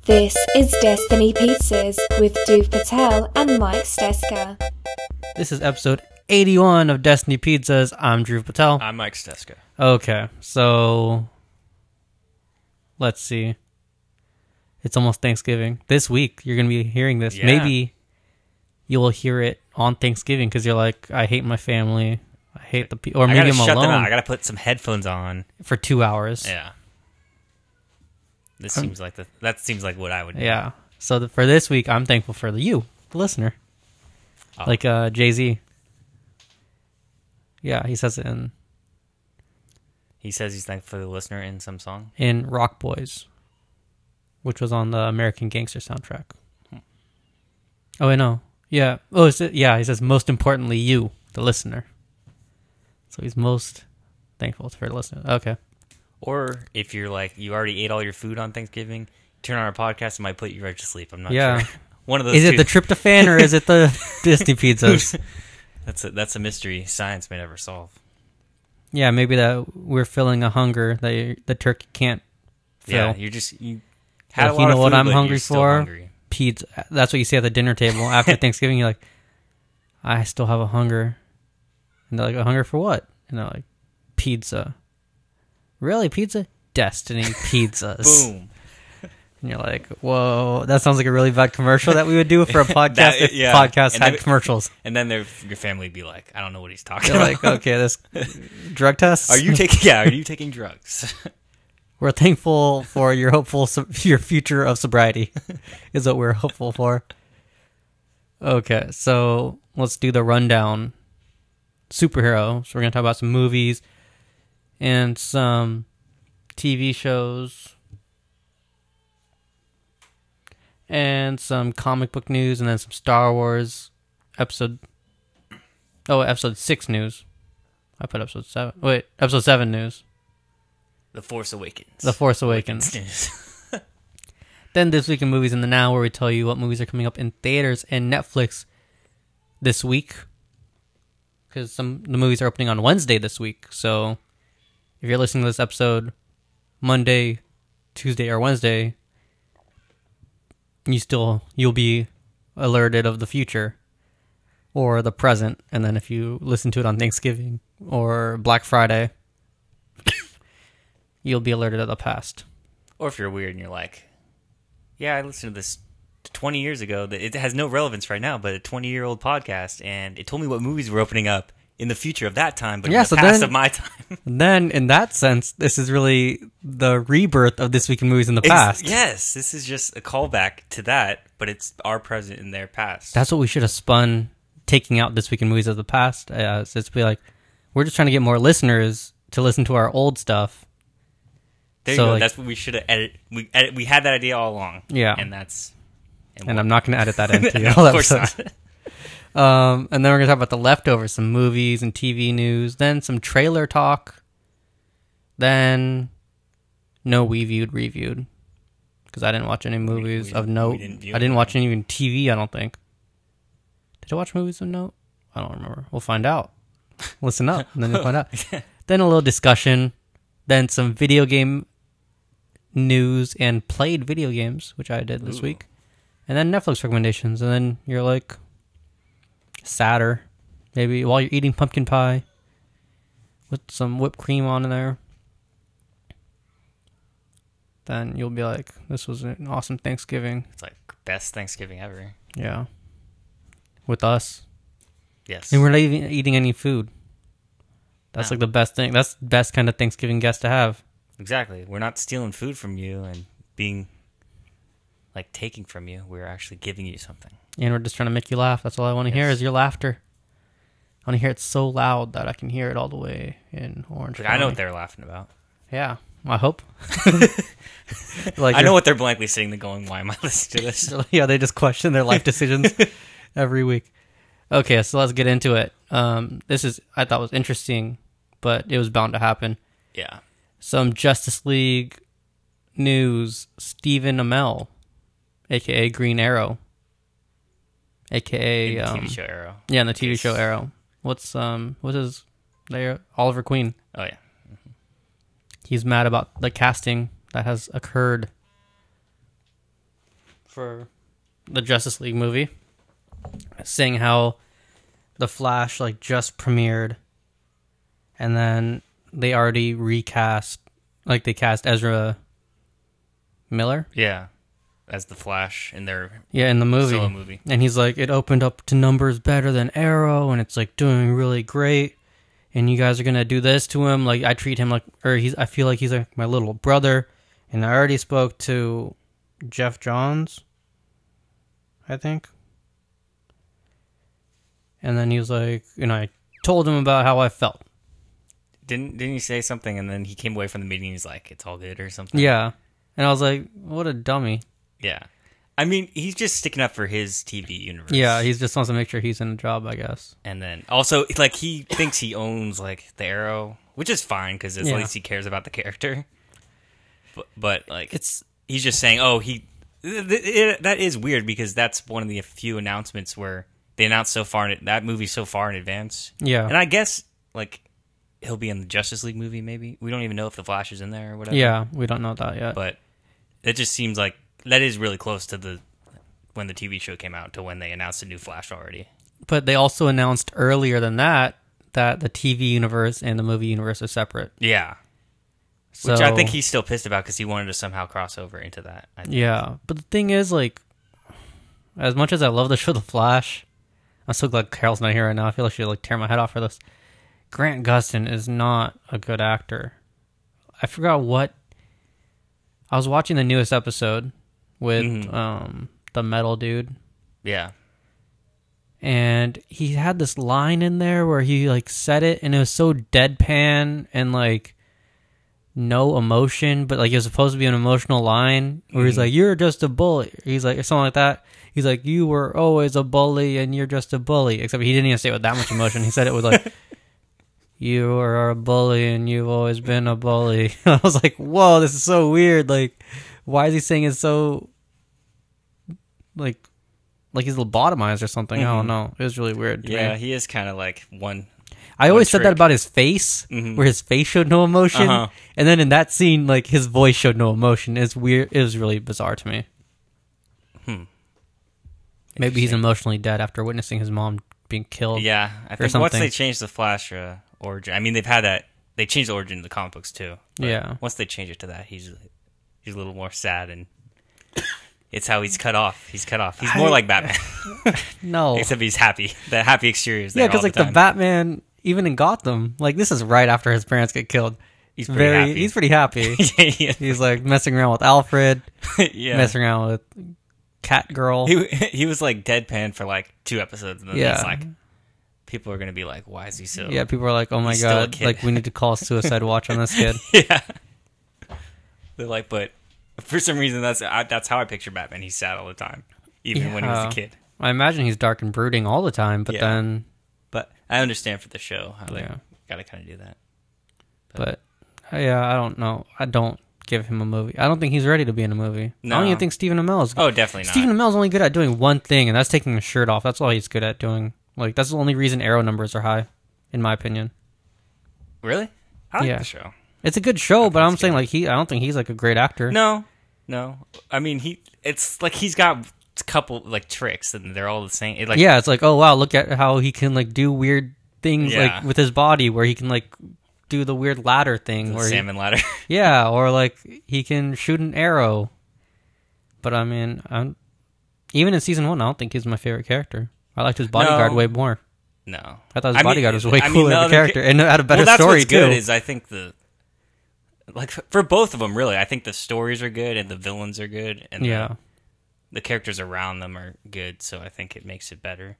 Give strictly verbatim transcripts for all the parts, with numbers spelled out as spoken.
This is Destiny Pizzas with Dhruv Patel and Mike Steska. This is episode eighty-one of Destiny Pizzas. I'm Dhruv Patel. I'm Mike Steska. Okay, so let's see. It's almost Thanksgiving. This week, you're going to be hearing this. Yeah. Maybe you will hear it on Thanksgiving because you're like, I hate my family. I hate the people. Or I maybe gotta I'm shut them out. alone I gotta put some headphones on. for two hours. Yeah. This seems like the that seems like what I would do. Yeah. So th- for this week, I'm thankful for the, you, the listener. Oh. Like uh, Jay-Z. Yeah, he says it in, He says he's thankful for the listener in some song. in Rock Boys, which was on the American Gangster soundtrack. Hmm. Oh, wait, no. Yeah. Oh, is it, yeah, he says, most importantly, you, the listener. So he's most thankful for the listener. Okay. Or if you're like you already ate all your food on Thanksgiving, turn on our podcast, it might put you right to sleep. I'm not Yeah. sure. One of those. Is it two. the tryptophan or is it the Disney pizzas? That's a that's a mystery science may never solve. Yeah, maybe that we're filling a hunger that you, the turkey can't fill. Yeah, you're just you had Like, a lot you know of what food, I'm but hungry you're still for? hungry. Pizza. That's what you see at the dinner table after Thanksgiving. You're like, I still have a hunger. And they're like, a hunger for what? And they're like, pizza. Really, pizza? Destiny Pizzas. Boom. And you're like, whoa, that sounds like a really bad commercial that we would do for a podcast That- if yeah. podcasts And had then- commercials. And then their your family would be like, I don't know what he's talking You're about. like, okay, this drug tests? Are you taking? Yeah, are you taking drugs? We're thankful for your hopeful sob- your future of sobriety is what we're hopeful for. Okay, so let's do the rundown. Superhero. So we're gonna talk about some movies and some T V shows and some comic book news, and then some Star Wars episode. Oh, episode six news. I put episode seven. Wait, episode seven news. The Force Awakens. The Force Awakens. Then This Week in Movies in the Now, where we tell you what movies are coming up in theaters and Netflix this week. Because some the movies are opening on Wednesday this week. So if you're listening to this episode Monday, Tuesday, or Wednesday, you still you'll be alerted of the future or the present. And then if you listen to it on Thanksgiving or Black Friday, you'll be alerted of the past. Or if you're weird and you're like, yeah, I listened to this twenty years ago. That it has no relevance right now, but a twenty-year-old podcast, and it told me what movies were opening up in the future of that time, but Yeah, in the so past then- of my time. And then, in that sense, this is really the rebirth of This Week in Movies in the Ex- past. yes, this is just a callback to that, but it's our present in their past. That's what we should have spun, taking out This Week in Movies of the past. Uh, so it's be like, we're just trying to get more listeners to listen to our old stuff. there you so, go. like- That's what we should have edited. We edit, we had that idea all along. Yeah. and that's And we'll- I'm not going to edit that into No, all of course episodes. not. Um, and then we're going to talk about the leftovers, some movies and T V news, then some trailer talk, then no we viewed, reviewed, because I didn't watch any movies we of didn't- note. we didn't view I didn't them. watch any even T V, I don't think. Did I watch movies of note? I don't remember. We'll find out. Listen up, and then you'll find out. Then a little discussion, then some video game news and played video games, which I did this Ooh. week. And then Netflix recommendations, and then you're like sadder, maybe while you're eating pumpkin pie with some whipped cream on in there. Then you'll be like, "This was an awesome Thanksgiving." It's like best Thanksgiving ever. Yeah, with us, Yes, and we're not even eating any food. That's No. like the best thing. That's the best kind of Thanksgiving guest to have. exactly. We're not stealing food from you and being like taking from you. We're actually giving you something. And we're just trying to make you laugh. That's all I want to hear Yes. is your laughter. I want to hear it so loud that I can hear it all the way in Orange Like, I know County. what they're laughing about. Yeah, I hope. like I know you're- what they're blankly sitting there going, why am I listening to this? Yeah, they just question their life decisions every week. Okay, so let's get into it. Um, this is I thought was interesting, but it was bound to happen. Yeah. Some Justice League news. Stephen Amell, aka Green Arrow, aka In the um, T V show Arrow. yeah, in the T V Yes. show Arrow. What's um what's his there? Oliver Queen. Oh, yeah. He's mad about the casting that has occurred for the Justice League movie, saying how the Flash like just premiered, and then they already recast, like they cast Ezra Miller. Yeah, as the Flash in their Yeah, in the movie. solo movie. And he's like, it opened up to numbers better than Arrow, and it's like doing really great. And you guys are gonna do this to him. Like I treat him like, or he's. I feel like he's like my little brother. And I already spoke to Jeff Johns, I think. And then he was like, you know, I told him about how I felt. Didn't didn't he say something and then he came away from the meeting and he's like, it's all good or something? Yeah. And I was like, what a dummy. Yeah. I mean, he's just sticking up for his T V universe. Yeah, he just wants to make sure he's in a job, I guess. And then also, like, he thinks he owns, like, the Arrow, which is fine because at Yeah. least he cares about the character. But, but like, It's he's just saying, oh, he. Th- th- it, that is weird because that's one of the few announcements where they announced so far, in, that movie so far in advance. yeah. And I guess, like, he'll be in the Justice League movie, maybe. We don't even know if the Flash is in there or whatever. Yeah, we don't know that yet. But it just seems like that is really close to the when the T V show came out to when they announced a new Flash already. But they also announced earlier than that that the T V universe and the movie universe are separate. Yeah. So, Which I think he's still pissed about because he wanted to somehow cross over into that. I think. Yeah, but the thing is, like, as much as I love the show The Flash, I'm so glad Carol's not here right now. I feel like she'd like tear my head off for this. Grant Gustin is not a good actor. I forgot what. I was watching the newest episode with Mhm. um, the metal dude. Yeah. And he had this line in there where he like said it and it was so deadpan and like no emotion, but like it was supposed to be an emotional line where he's Mhm. like, you're just a bully. He's like, something like that. He's like, you were always a bully and you're just a bully. Except he didn't even say it with that much emotion. He said it with like, you are a bully and you've always been a bully. I was like, whoa, this is so weird. Like, why is he saying it so like like he's lobotomized or something? I don't Mhm. know. It was really weird to Yeah, me. he is kind of like one. I always said trick. that about his face, Mhm. where his face showed no emotion, Uh-huh. and then in that scene, like his voice showed no emotion. It's weird. It was really bizarre to me. Hmm. Maybe he's Interesting. emotionally dead after witnessing his mom being killed. Yeah, I think once something. they changed the Flash uh, origin, I mean they've had that. They changed the origin in the comic books too. but Yeah. Once they change it to that, he's he's a little more sad and it's how he's cut off. He's cut off. He's more I- like Batman, No. except he's happy. The happy exterior is there Yeah, because all like the the time. Batman, even in Gotham, like this is right after his parents get killed. He's pretty Very, happy. he's pretty happy. yeah, He's like messing around with Alfred, yeah. messing around with Catgirl. He he was like deadpan for like two episodes, and then Yeah. it's like people are gonna be like, "Why is he so?" Yeah, people are like, "Oh my He's still a god!" kid. Like we need to call suicide watch on this kid. yeah. They're like, but for some reason, that's I, that's how I picture Batman. He's sad all the time, even when he was Yeah. a kid. I imagine he's dark and brooding all the time, but Yeah. then, But I understand for the show how they Yeah. gotta kind of do that. but uh, yeah, I don't know. I don't give him a movie. I don't think he's ready to be in a movie. I No. don't even think Stephen Amell is. Oh, definitely not. Stephen Amell's only good at doing one thing, and that's taking his shirt off. That's all he's good at doing. Like that's the only reason Arrow numbers are high, in my opinion. Really? I like Yeah. the show. It's a good show, but think I'm it's saying good. like he. I don't think he's like a great actor. No, no. I mean, he. It's like he's got a couple like tricks, and they're all the same. It, like, Yeah, it's like, oh wow, look at how he can like do weird things Yeah. like with his body, where he can like do the weird ladder thing, the where he- salmon ladder. yeah, or like he can shoot an arrow. But I mean, I'm, even in season one, I don't think he's my favorite character. I liked his bodyguard No. way more. no, I thought his I mean- bodyguard was way I mean, cooler the of a other character ca- and had a better well, that's story what's good too. is I think the like for both of them really. I think the stories are good and the villains are good and yeah, the, the characters around them are good. So I think it makes it better.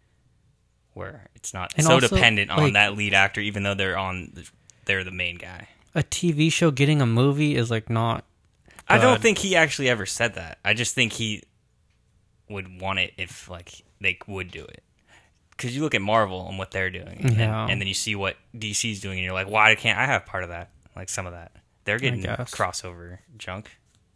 Where it's not And so also, dependent on like- that lead actor, even though they're on the, they're the main guy. a T V show getting a movie is like not. I don't good. think he actually ever said that. I just think he would want it if like they would do it. Because you look at Marvel and what they're doing, and, Yeah. then, and then you see what D C's doing, and you're like, why can't I have part of that? Like some of that, they're getting guess. crossover junk.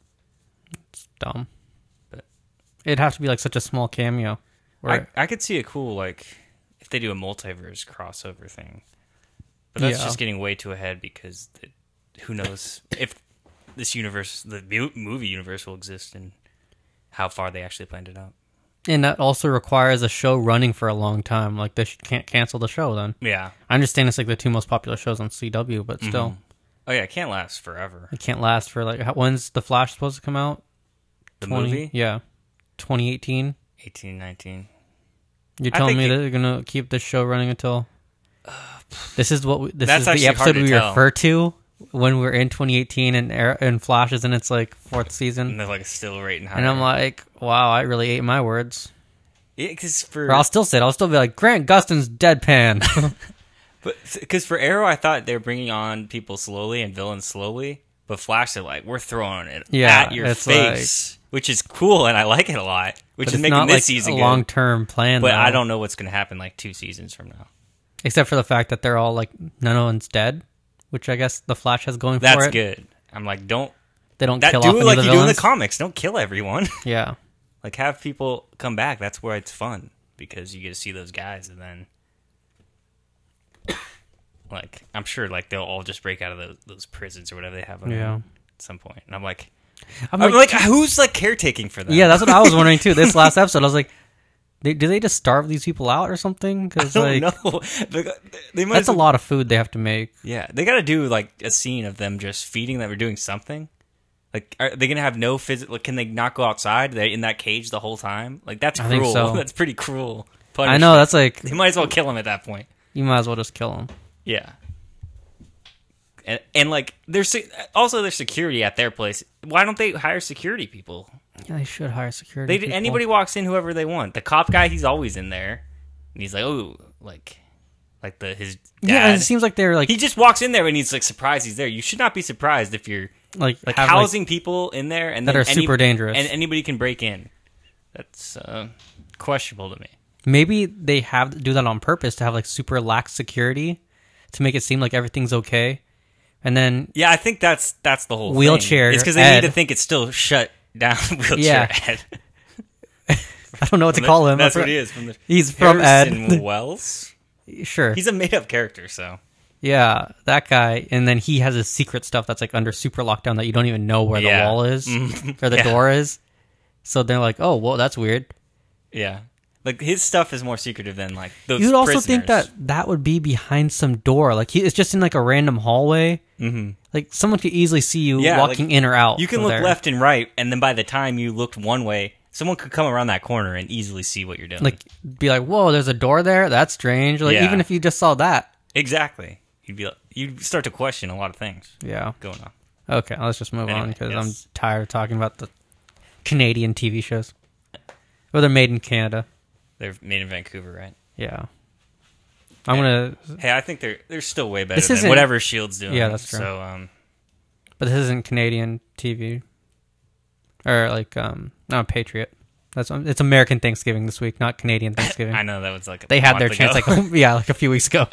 Dumb. But- It'd have to be like such a small cameo. Where, I I could see a cool like if they do a multiverse crossover thing, but that's Yeah. just getting way too ahead because it, who knows if this universe, the mu- movie universe, will exist and how far they actually planned it out. And that also requires a show running for a long time. Like, they sh- can't cancel the show then. Yeah. I understand it's like the two most popular shows on C W, but still. Mm-hmm. Oh, yeah, it can't last forever. It can't last for, like, how, when's The Flash supposed to come out? The twenty movie? Yeah. twenty eighteen? eighteen, nineteen. You're I telling think me it- that they're going to keep this show running until... This is what we, this That's is the actually hard episode to we tell. refer to when we're in twenty eighteen and, Air- and Flash is in its, like, fourth season. And they're like still rating higher. And I'm like, wow, I really ate my words. Yeah, because for Or I'll still say it. I'll still be like, Grant Gustin's deadpan. but because for Arrow, I thought they were bringing on people slowly and villains slowly. But Flash, they're like, we're throwing it Yeah, at your it's face, which is cool, and I like it a lot. Which But is it's making not this like season a good. long-term plan, But though. I don't know what's going to happen like two seasons from now. Except for the fact that they're all like, no one's dead, which I guess the Flash has going That's for it. good. I'm like, don't They don't that kill do off it any like of you the do in the villains. comics. Don't kill everyone. Yeah. Like have people come back. That's where it's fun because you get to see those guys, and then like I'm sure like they'll all just break out of those, those prisons or whatever they have. Yeah. At some point, and I'm like, I'm I'm like, like, who's like caretaking for them? yeah, that's what I was wondering too. This last episode, I was like, they, do they just starve these people out or something? I Because don't like, know. They, they might that's a as well- lot of food they have to make. Yeah, they got to do like a scene of them just feeding them or doing something. Like, are they gonna have no physical? Like, can they not go outside? They're in that cage the whole time. Like, that's I think cruel. so. That's pretty cruel. I punishment. know, that's like, They might as well kill him at that point. you might as well just kill them. Yeah. And, and like, there's se- also there's security at their place. Why don't they hire security people? Yeah, they should hire security They people. anybody walks in, whoever they want. The cop guy, he's always in there, and he's like, oh, like, like the his dad. Yeah, it seems like they're like, he just walks in there and he's like surprised he's there. You should not be surprised if you're like, like have, housing people in there and that then are super dangerous. and anybody can break in. That's uh, questionable to me. maybe they have do that on purpose to have like super lax security to make it seem like everything's okay. And then Yeah, I think that's that's the whole Wheelchair thing. It's because they Ed. need to think it's still shut down. Wheelchair Yeah. Ed. I don't know what to call him. That's I what forgot- he is. From the He's from Harrison Ed. Wells. Sure. He's a made-up character, so Yeah, that guy. And then he has his secret stuff that's like under super lockdown that you don't even know where Yeah. the wall is Mhm. or the Yeah. door is. So they're like, oh, well, that's weird. yeah. Like his stuff is more secretive than like those. You would also prisoners. think that that would be behind some door. Like he, it's just in like a random hallway. Mhm. Like someone could easily see you Yeah, walking like, in or out. you can of look there. left and right, and then by the time you looked one way, someone could come around that corner and easily see what you're doing. Like be like, whoa, there's a door there. That's strange. Like Yeah. even if you just saw that. exactly, you'd be like, you'd start to question a lot of things Yeah. going on. Okay, let's just move on Anyway, because yes. I'm tired of talking about the Canadian T V shows. Or they're made in Canada. They're made in Vancouver, right? Yeah. I'm gonna, Hey, I think they're they're still way better This than isn't- whatever Shield's doing. Yeah, that's true. So, um, but this isn't Canadian T V, or like um, not Patriot. That's it's American Thanksgiving this week, not Canadian Thanksgiving. I know that was like a They had month their ago. chance, like yeah, like a few weeks ago.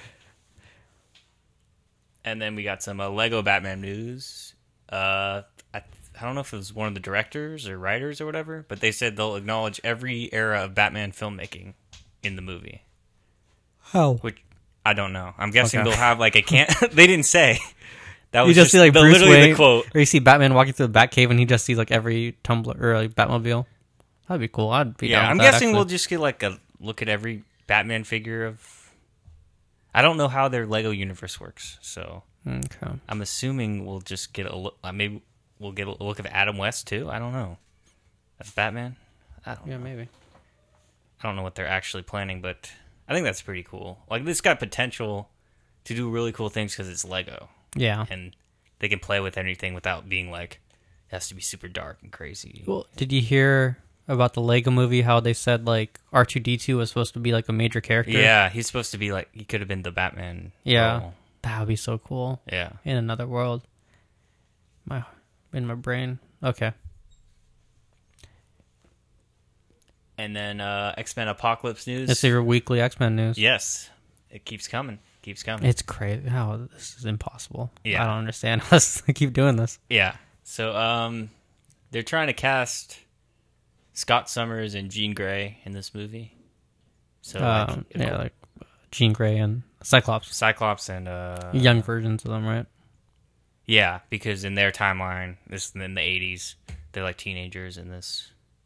And then we got some uh, Lego Batman news. Uh, I, I don't know if it was one of the directors or writers or whatever, but they said they'll acknowledge every era of Batman filmmaking in the movie. How? Which I don't know. I'm guessing Okay. they'll have like a can. They didn't say. That was You just, see like the, Bruce literally Wayne, the quote. or you see Batman walking through the Batcave, and he just sees like every Tumblr or like Batmobile. That'd be cool. I'd be Yeah, down I'm with that, guessing actually. we'll just get like a look at every Batman figure of. I don't know how their Lego universe works, so Okay. I'm assuming we'll just get a look. Uh, maybe we'll get a look of Adam West too. I don't know. As Batman, I don't. Yeah, know. maybe. I don't know what they're actually planning, but I think that's pretty cool. Like this got potential to do really cool things because it's Lego, Yeah. and they can play with anything without being like it has to be super dark and crazy. Well, did you hear about the Lego movie? How they said like R two D two was supposed to be like a major character? Yeah, he's supposed to be like he could have been the Batman. Yeah. role. That would be so cool. Yeah. In another world. My in my brain. Okay. And then uh, X-Men Apocalypse news. It's your weekly X-Men news. Yes, it keeps coming, keeps coming. It's crazy. How this is impossible. Yeah. I don't understand how they keep doing this. Yeah. So um, they're trying to cast Scott Summers and Jean Grey in this movie. So like, Um, it'll- yeah, like Jean Grey and Cyclops. Cyclops and uh, Young versions of them, right? yeah, because in their timeline, this in the eighties, they're like teenagers in this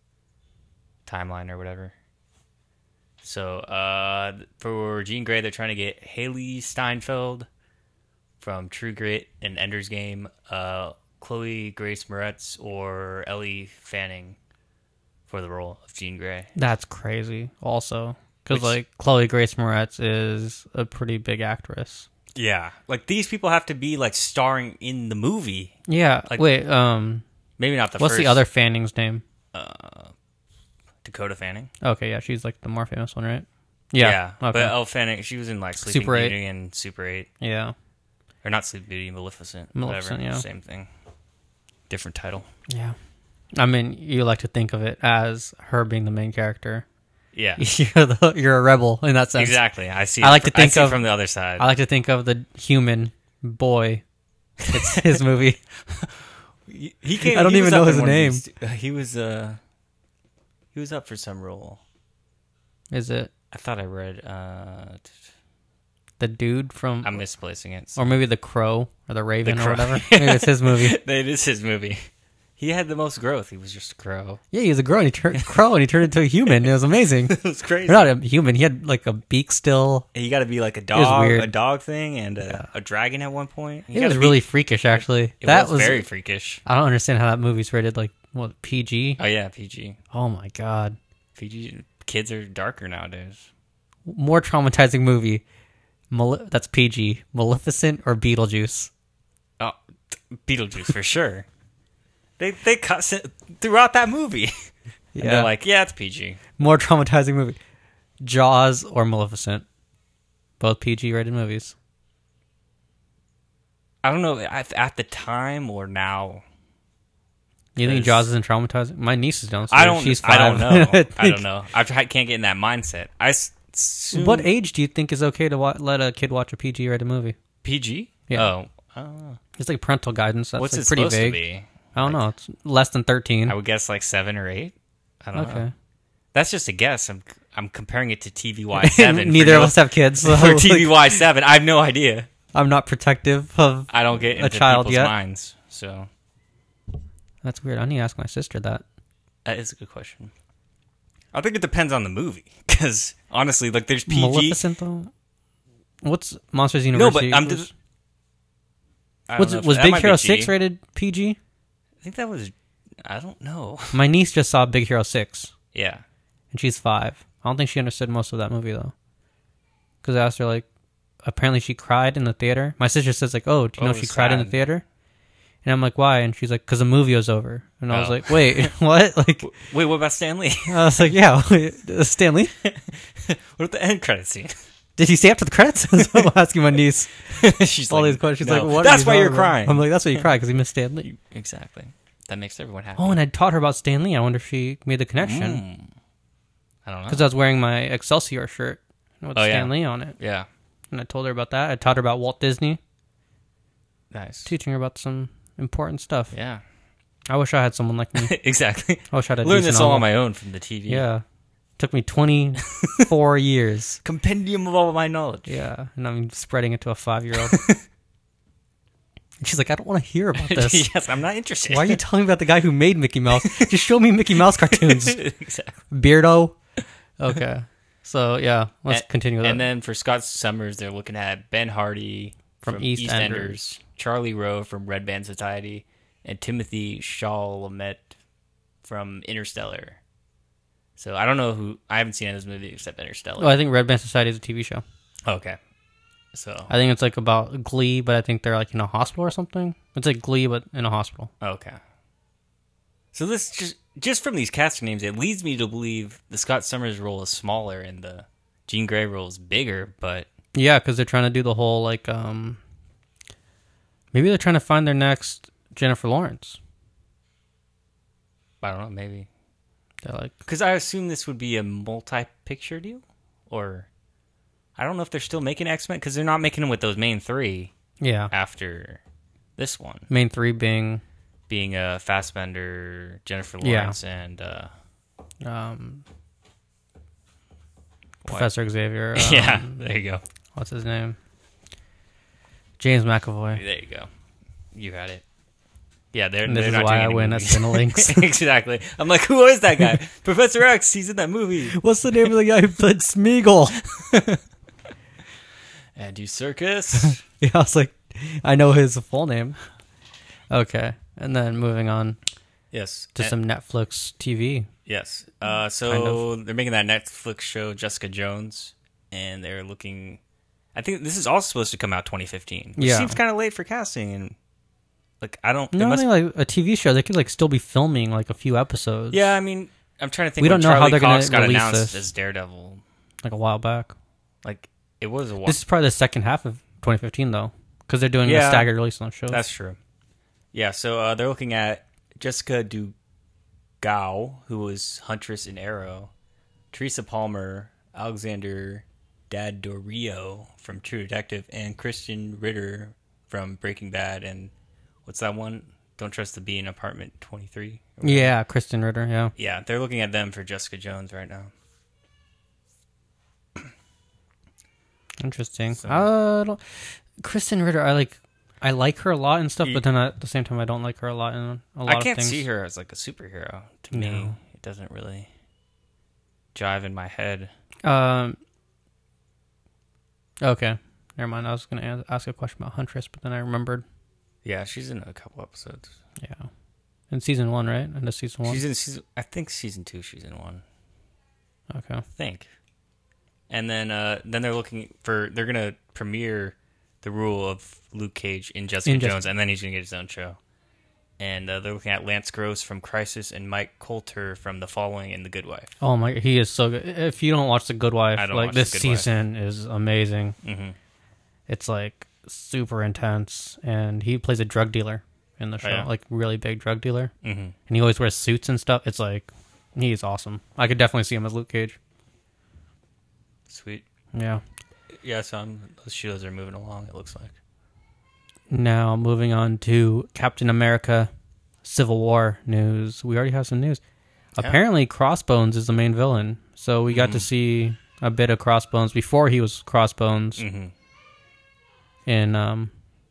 timeline or whatever. So uh, for Jean Grey, they're trying to get Haley Steinfeld from True Grit and Ender's Game, uh, Chloe Grace Moretz, or Ellie Fanning for the role of Jean Grey. That's crazy. Also, because Which- like Chloe Grace Moretz is a pretty big actress. Yeah, like these people have to be like starring in the movie. Yeah. Like- Wait. Um. Maybe not the What's first. the other Fanning's name? Dakota Fanning. Okay. Yeah. She's like the more famous one, right? Yeah. But Okay. Elle Fanning, she was in like Sleeping Super eight. Beauty and Super eight. yeah. Or not Sleeping Beauty, Maleficent. Maleficent, whatever. yeah. Same thing. Different title. Yeah. I mean, you like to think of it as her being the main character. Yeah. You're the, you're a rebel in that sense. Exactly. I see. I it like fr- to think I see it of- from the other side. I like to think of the human boy. It's his movie. He he came. I don't he even was know up in his one of name. these- uh, He was uh, he was up for some role. Is it I thought I read. Uh, t- the dude from, I'm misplacing it. or maybe the Crow or the Raven The or Crow. whatever? Maybe it's his movie. it is his movie. He had the most growth. He was just a crow. Yeah, he was a crow and he turned crow and he turned into a human. It was amazing. It was crazy. Or not a human. He had like a beak still. You got to be like a was dog, weird. a dog thing, and a, a dragon at one point. You It was gotta be- really freakish, actually. It that was, very freakish. I don't understand how that movie's rated like what P G. Oh yeah, P G. Oh my god, P G. Kids are darker nowadays. more traumatizing movie. Male- that's P G. Maleficent or Beetlejuice? Oh, t- Beetlejuice for sure. They they cut it throughout that movie. And Yeah. they're like, yeah, it's P G. More traumatizing movie. Jaws or Maleficent? Both P G rated movies. I don't know at, at the time or now. You think 'Cause- Jaws isn't traumatizing? My niece is downstairs. I don't. She's I five. don't know. I think- don't know. I try- can't get in that mindset. I s- assume What age do you think is okay to wa- let a kid watch a P G rated movie? P G? Yeah. Oh, uh, It's like parental guidance. That's what's like it pretty supposed vague. to be? I don't know. It's less than thirteen. I would guess like seven or eight. I don't Okay. know. That's just a guess. I'm I'm comparing it to T V Y seven. Neither for of no- us have kids, so For T V like, Y seven, I have no idea. I'm not protective of. I don't get A into child people's yet? minds. So That's weird. I need to ask my sister that. that is a good question. I think it depends on the movie because honestly, like there's P G. Maleficent though. What's Monsters No, University? but I'm was, just. I don't was, know if- was that Big might be Hero G. Six rated P G? I think that was. I don't know. My niece just saw Big Hero Six, Yeah. and she's five. I don't think she understood most of that movie though. Because I asked her like, apparently she cried in the theater. My sister says like, oh, do you Oh, know it she was cried in the sad. theater? And I'm like, why? And she's like, because the movie was over. And I was Oh. like, wait, what? Like, Wait, what about Stan Lee? I was like, yeah, wait, uh, Stanley. What about the end credit scene? Did he stay after the credits? That's what I'm asking my niece. She's All like, these questions. She's "No, like, what? are That's you why you're talking about?" crying. I'm like, that's why you cried because he missed Stan Lee. Exactly. That makes everyone happy. Oh, and I taught her about Stan Lee. I wonder if she made the connection Mm. I don't know. because I was wearing my Excelsior shirt with Oh, yeah. Stan Lee on it, Yeah. and I told her about that. I taught her about Walt Disney, Nice. teaching her about some important stuff. Yeah. I wish I had someone like me. exactly. I wish I had a Learned decent this all uncle. on my own from the T V. Yeah, took me twenty-four years. Compendium of all my knowledge. Yeah, and I'm spreading it to a five-year-old. And she's like, I don't want to hear about this. yes, I'm not interested. Why are you telling me about the guy who made Mickey Mouse? Just show me Mickey Mouse cartoons. exactly. Beardo. Okay. So, yeah, let's And- continue with And that. then for Scott Summers, they're looking at Ben Hardy From from, EastEnders. EastEnders, Charlie Rowe from Red Band Society, and Timothy Chalamet from Interstellar. So I don't know who. I haven't seen any of this movie except Interstellar. Oh, I think Red Band Society is a T V show. okay. So I think it's like about Glee, but I think they're like in a hospital or something. It's like Glee, but in a hospital. okay. So this just just from these casting names, it leads me to believe the Scott Summers role is smaller and the Jean Grey role is bigger. But Yeah, because they're trying to do the whole like, um, maybe they're trying to find their next Jennifer Lawrence. I don't know, maybe They're like, because I assume this would be a multi-picture deal, or I don't know if they're still making X-Men because they're not making them with those main three yeah, after this one main three being being uh, Fassbender, Jennifer Yeah. Lawrence, and uh, um, what? Professor Xavier. Um, yeah, there you go, What's his name? James McAvoy. there you go, you had it. Yeah, they're, And this they're is not why doing I any win at movies. Cinelinx. Exactly. I'm like, who is that guy? Professor X. He's in that movie. What's the name of the guy who played Smeagol? Andy Serkis. Yeah, I was like, I know his full name. Okay, and then moving on Yes. to and- some Netflix T V. Yes. Uh, so Kind of. they're making that Netflix show Jessica Jones, and they're looking. I think this is also supposed to come out twenty fifteen. Which Yeah. seems kind of late for casting, and like I don't. No, it I must, think like a T V show, they could like still be filming like a few episodes. yeah, I mean, I'm trying to think. We when don't know how Charlie they're gonna Cox got release announced this. as Daredevil. like a while back. Like it was a while. This is probably the second half of twenty fifteen though, because they're doing a Yeah. staggered release on shows. That's true. Yeah, so uh, they're looking at Jessica Dugau, who was Huntress in Arrow, Teresa Palmer, Alexander Daddario from True Detective, and Christian Ritter from Breaking Bad, and what's that one? Don't Trust the Bee in Apartment twenty-three? Yeah, Kristen Ritter. Yeah, Yeah, they're looking at them for Jessica Jones right now. interesting. So- Uh, I don't, Kristen Ritter, I like. I like her a lot and stuff, Ye- but then at the same time, I don't like her a lot in a lot I of can't things. see her as like a superhero. To me, No. it doesn't really jive in my head. Um. Okay, never mind. I was going to ask a question about Huntress, but then I remembered. Yeah, she's in a couple episodes. Yeah, in season one, right? End of season one. She's in season. I think season two. She's in one. Okay. I think. And then, uh, then they're looking for. They're gonna premiere the rule of Luke Cage in Jessica In Jes- Jones, and then he's gonna get his own show. And uh, they're looking at Lance Gross from Crisis and Mike Coulter from The Following and The Good Wife. Oh my, he is so good. If you don't watch The Good Wife, I don't like watch this The Good Wife. season is amazing. Mm-hmm. It's like super intense, and he plays a drug dealer in the show, yeah? like really big drug dealer, Mm-hmm. and he always wears suits and stuff. It's like he's awesome. I could definitely see him as Luke Cage. Sweet. Yeah. Yeah, so I'm, those shows are moving along. It looks like. Now moving on to Captain America: Civil War news. We already have some news. Yeah. Apparently, Crossbones is the main villain, so we got Mhm. to see a bit of Crossbones before he was Crossbones Mm-hmm. in um,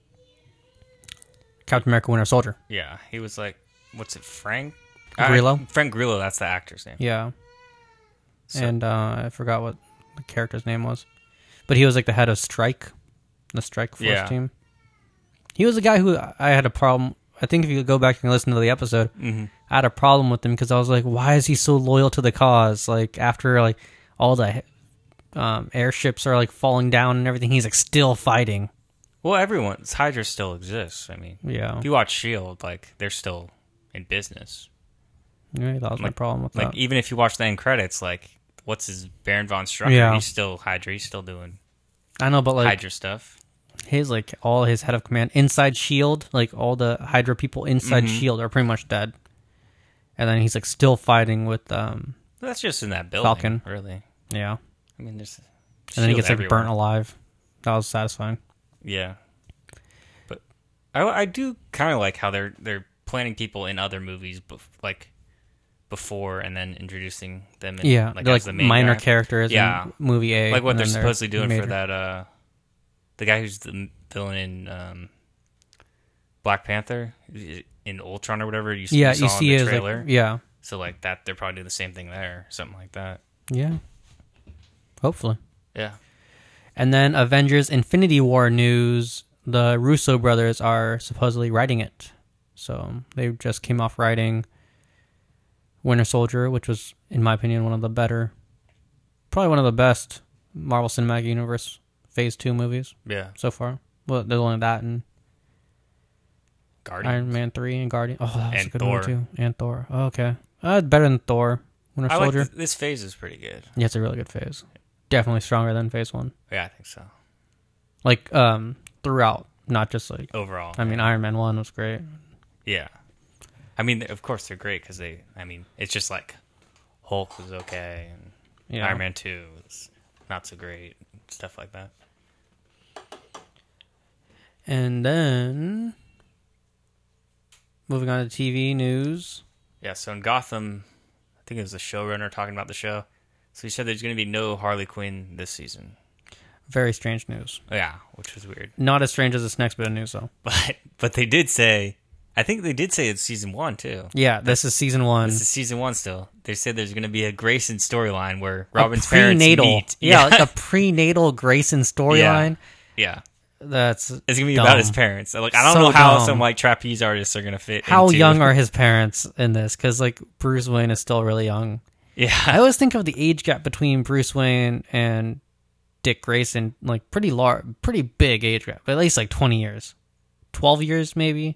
Captain America: Winter Soldier. Yeah, he was like, what's it, Frank Grillo? Uh, Frank Grillo. That's the actor's name. Yeah, So- and uh, I forgot what the character's name was, but he was like the head of Strike, the Strike Force Yeah. team. He was a guy who I had a problem. I think if you go back and listen to the episode, Mm-hmm. I had a problem with him because I was like, why is he so loyal to the cause? Like after like all the um, airships are like falling down and everything, he's like still fighting. Well, everyone's Hydra still exists. I mean, Yeah, if you watch Shield, like they're still in business. yeah that was my like- problem with Like that. even if you watch the end credits, like what's his Baron von Strucker? Yeah. He's still Hydra. He's still doing I know, but like Hydra stuff. his like all his head of command inside Shield, like all the Hydra people inside Mhm. Shield are pretty much dead, and then he's like still fighting with um That's just in that building, Falcon. really. yeah, I mean, there's and then he Shield gets like everywhere. burnt alive. That was satisfying. Yeah, but I, I do kind of like how they're they're planning people in other movies, bef- like before, and then introducing them. In, Yeah, like, they're as like the main minor guy. characters. Yeah. in movie A, like what and they're then they're supposedly doing major. for that. Uh, the guy who's the villain in um, Black Panther in Ultron or whatever. You, s- Yeah, you, you saw see in it the as trailer. like yeah, So like that, they're probably doing the same thing there, something like that. yeah. Hopefully. Yeah. And then Avengers Infinity War news, the Russo brothers are supposedly writing it. So they just came off writing Winter Soldier, which was, in my opinion, one of the better, probably one of the best Marvel Cinematic Universe Phase two movies Yeah. so far. Well, there's only that and Guardians. Iron Man three and Guardian. Oh, that was And a good Thor. one too. And Thor. Oh, okay. Uh, better than Thor. Winter I like Soldier. th- this phase is pretty good. Yeah, it's a really good phase. Definitely stronger than Phase one. Yeah, I think so. Like, um, throughout, not just like, Overall. I mean, yeah. Iron Man one was great. Yeah. I mean, of course they're great because they. I mean, it's just like Hulk was okay, and Yeah. Iron Man two was not so great, stuff like that. And then, moving on to T V news. Yeah. So in Gotham, I think it was the showrunner talking about the show. So he said there's going to be no Harley Quinn this season. Very strange news. Yeah, which was weird. Not as strange as this next bit of news, though. But but they did say I think they did say it's season one too. Yeah, this is season one. This is season one still. They said there's going to be a Grayson storyline where A Robin's parents prenatal. meet. Yeah, like a prenatal Grayson storyline. Yeah. That's It's gonna be dumb. about his parents. Like I don't So know how dumb. some like trapeze artists are gonna fit. How into... young are his parents in this? Because like Bruce Wayne is still really young. Yeah, I always think of the age gap between Bruce Wayne and Dick Grayson, like pretty large, pretty big age gap, at least like twenty years, twelve years maybe.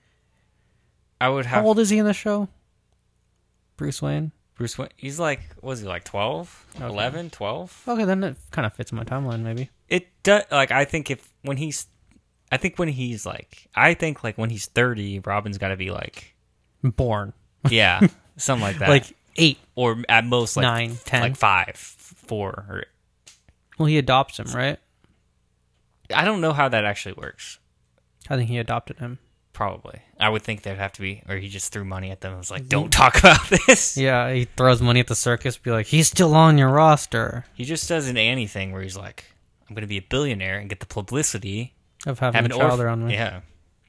I would have. How old is he in the show? Bruce Wayne. Bruce Wayne? He's like, was he like twelve, Okay. eleven, twelve? Okay, then it kind of fits in my timeline maybe. It does. Like I think if when he's, I think when he's like, I think like when he's thirty, Robin's got to be like, Born yeah, something like that, like eight. or at most like Nine, ten. like five, four, or Well, he adopts him, right? I don't know how that actually works. I think he adopted him. Probably, I would think there'd have to be, or he just threw money at them and was like, "Don't talk about this." Yeah, he throws money at the circus, be like, he's still on your roster. He just does an Annie thing where he's like, "I'm going to be a billionaire and get the publicity, Of having have a an child orph-" around me. Yeah,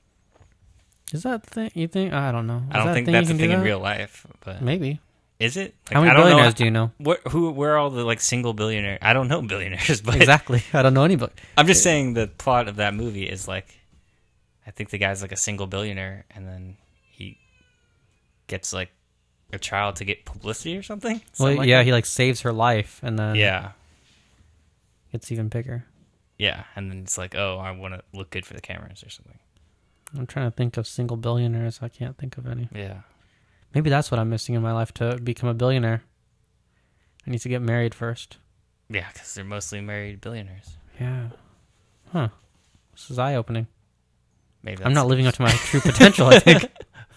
Is that the thing? You think? I don't know. Is I don't that think thing that's you a can thing do in that? real life, but Maybe. is it? Like, How many I don't billionaires know, do you know? What, who? Where are all the like single billionaires? I don't know billionaires, but Exactly. I don't know anybody. I'm just saying the plot of that movie is like, I think the guy's like a single billionaire, and then he gets like a child to get publicity or something. Well, Something like yeah, that. he like saves her life, and then yeah, it's even bigger. yeah, and then it's like, oh, I want to look good for the cameras or something. I'm trying to think of single billionaires. I can't think of any. Yeah, Maybe that's what I'm missing in my life to become a billionaire. I need to get married first. yeah, because they're mostly married billionaires. Yeah. Huh. This is eye opening. Maybe I'm that's not it. living up to my true potential, I think.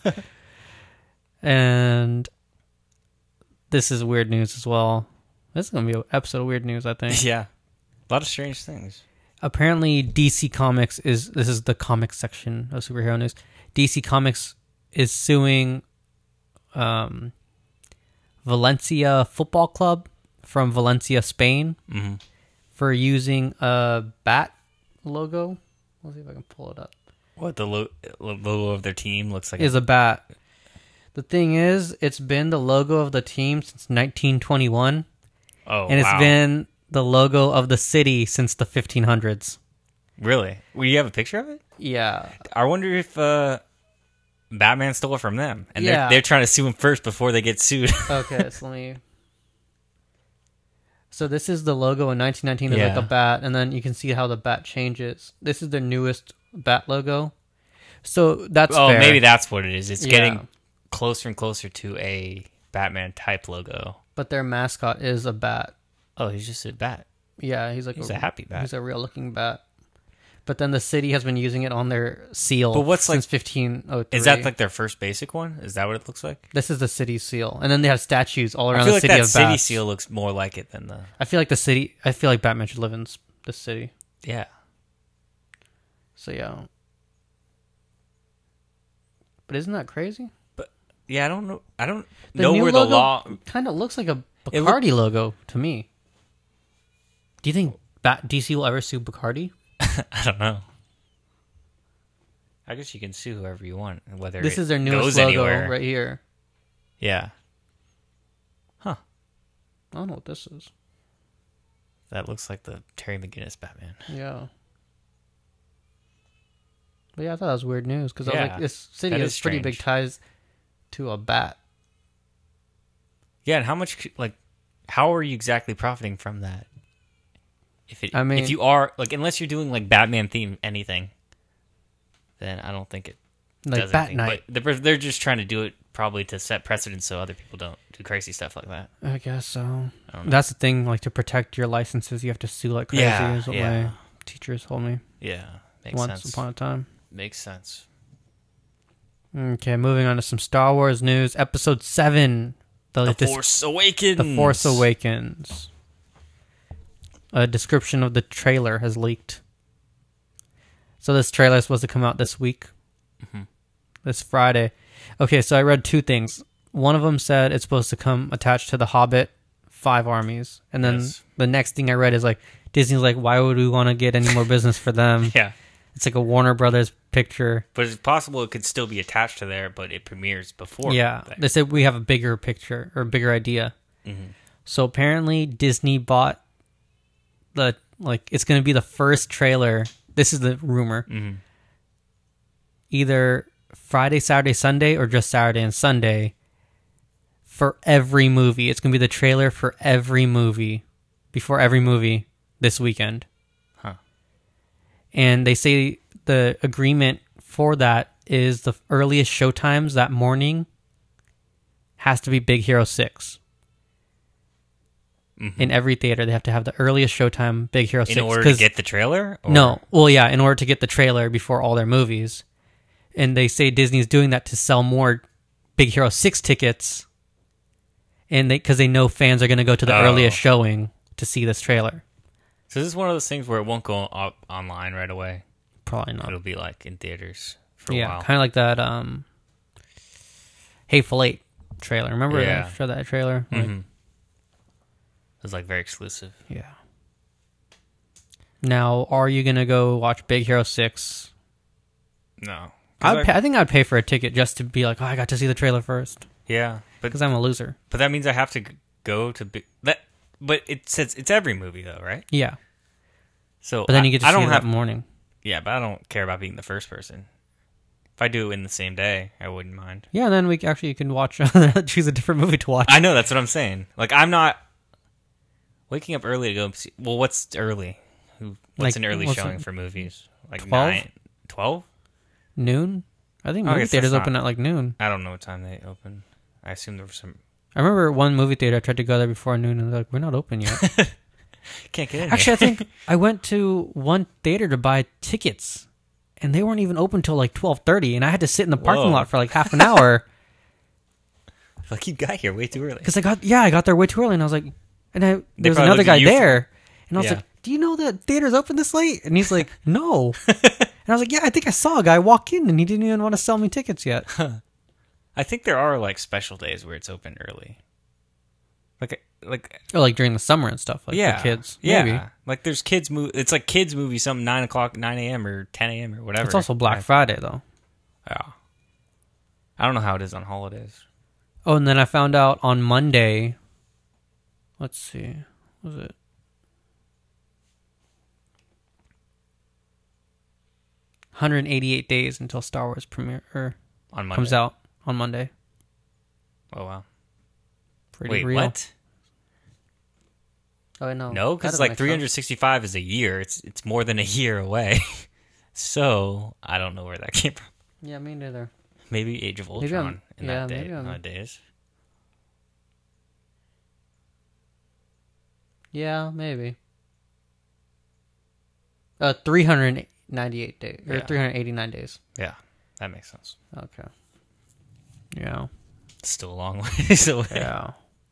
And this is weird news as well. This is going to be an episode of weird news, I think. Yeah, a lot of strange things. Apparently, D C Comics is, this is the comics section of superhero news. D C Comics is suing um, Valencia Football Club from Valencia, Spain, Mm-hmm. for using a bat logo. Let's see if I can pull it up. What the lo- logo of their team looks like? Is a bat. The thing is, it's been the logo of the team since nineteen twenty-one, oh, and it's wow. been the logo of the city since the fifteen hundreds. Really? Well, you have a picture of it? Yeah. I wonder if uh, Batman stole it from them, and Yeah. they're they're trying to sue him first before they get sued. Okay, so let me. So this is the logo in nineteen nineteen. There's Yeah. like a bat, and then you can see how the bat changes. This is their newest bat logo. So that's oh, fair. maybe that's what it is. It's Yeah. getting closer and closer to a Batman type logo. But their mascot is a bat. Oh, he's just a bat. Yeah, he's like He's a happy bat. He's a real looking bat. But then the city has been using it on their seal. But what's, since like- fifteen oh three. Is that like their first basic one? Is that what it looks like? This is the city's seal, and then they have statues all around I feel the like city that of city bats. seal looks more like it than the I feel like the city. I feel like Batman should live in s- this city. yeah. So yeah. But isn't that crazy? Yeah, I don't know. I don't The know new where logo the law. kind of looks like a It look- Bacardi logo to me. Do you think Bat- D C will ever sue Bacardi? I don't know. I guess you can sue whoever you want, whether This it is their goes newest logo anywhere. right here. Yeah, I don't know what this is. that looks like the Terry McGinnis Batman. Yeah. But yeah, I thought that was weird news because I was Yeah, like, this city that has is pretty big strange. ties to a bat. Yeah, and how much c- like how are you exactly profiting from that? If it, I mean- if you are like, unless you're doing like Batman theme anything, then I don't think it Like does Bat anything. Night. But they're, they're just trying to do it probably to set precedence so other people don't do crazy stuff like that. I guess so. I don't know. That's the thing. Like to protect your licenses, you have to sue like crazy. Yeah, is what yeah. my teachers told me Yeah, makes once sense. upon a time. Makes sense. Okay, moving on to some Star Wars news. Episode seven, the, The dis- Force Awakens. The Force Awakens. A description of the trailer has leaked. So this trailer is supposed to come out this week, Mm-hmm. this Friday. Okay, so I read two things. One of them said it's supposed to come attached to The Hobbit, Five Armies. And then Yes. the next thing I read is like, Disney's like, why would we want to get any more business for them? Yeah. It's like a Warner Brothers picture. But it's possible it could still be attached to there, but it premieres before. Yeah, there. they said we have a bigger picture or a bigger idea. Mm-hmm. So apparently Disney bought the, like, it's going to be the first trailer. This is the rumor. Mm-hmm. Either Friday, Saturday, Sunday, or just Saturday and Sunday for every movie. It's going to be the trailer for every movie before every movie this weekend. Huh. And they say the agreement for that is the earliest showtimes that morning has to be Big Hero six. Mm-hmm. In every theater, they have to have the earliest showtime Big Hero six. In order to get the trailer? Or? No. Well, yeah, in order to get the trailer before all their movies. And they say Disney's doing that to sell more Big Hero six tickets, and they because they know fans are going to go to the Oh. earliest showing to see this trailer. So this is one of those things where it won't go up online right away. Probably not. It'll be like in theaters for a Yeah, while. kind of like that um, Hateful Eight trailer. Remember Yeah. that, show that trailer? Like, Mm-hmm. It's like very exclusive. yeah. Now, are you going to go watch Big Hero six? No. 'Cause I'd I- pay, I think I'd pay for a ticket just to be like, oh, I got to see the trailer first. Yeah, but Because I'm a loser. but that means I have to g- go to big that. But it says it's every movie though, right? Yeah. So But then I, you get to I see don't it have that morning. Yeah, but I don't care about being the first person. If I do it in the same day, I wouldn't mind. Yeah, then we actually can watch, choose a different movie to watch. I know, that's what I'm saying. Like, I'm not waking up early to go see... Well, what's early? Who? What's Like, an early what's showing it- for movies? Like twelve? nine? twelve? Noon? I think Oh, I movie guess theaters that's open not- at like noon. I don't know what time they open. I assume there was some... I remember one movie theater, I tried to go there before noon, and they're like, we're not open yet. Can't get in Actually, I here. think I went to one theater to buy tickets, and they weren't even open till like twelve thirty, and I had to sit in the parking Whoa. lot for like half an hour. Like, you got here way too early. Because I got, yeah, I got there way too early, and I was like, and I, there was probably another looked at guy you for- there, and I was Yeah. like, do you know that theater's open this late? And he's like, no. And I was like, yeah, I think I saw a guy walk in, and he didn't even want to sell me tickets yet. I think there are, like, special days where it's open early. Like, like Or like during the summer and stuff, like yeah, for kids. yeah. Maybe. Like there's kids movie. It's like kids movie, something nine o'clock, nine a.m. or ten a.m. or whatever. It's also Black I- Friday, though. Yeah. I don't know how it is on holidays. Oh, and then I found out on Monday. Let's see. What was it? one hundred eighty-eight days until Star Wars premiere or On Monday. comes out on Monday. Oh wow. Pretty Wait, real. what? Oh no, No, That because doesn't like make three sense. hundred sixty-five is a year. It's it's more than a year away. So I don't know where that came from. Yeah, me neither. Maybe Age of Maybe Ultron I'm- in yeah, that day. maybe I'm- Nowadays. Yeah, maybe. Uh, three hundred ninety-eight days or Yeah. three hundred eighty-nine days. Yeah, that makes sense. Okay. Yeah. It's still a long ways away. Yeah.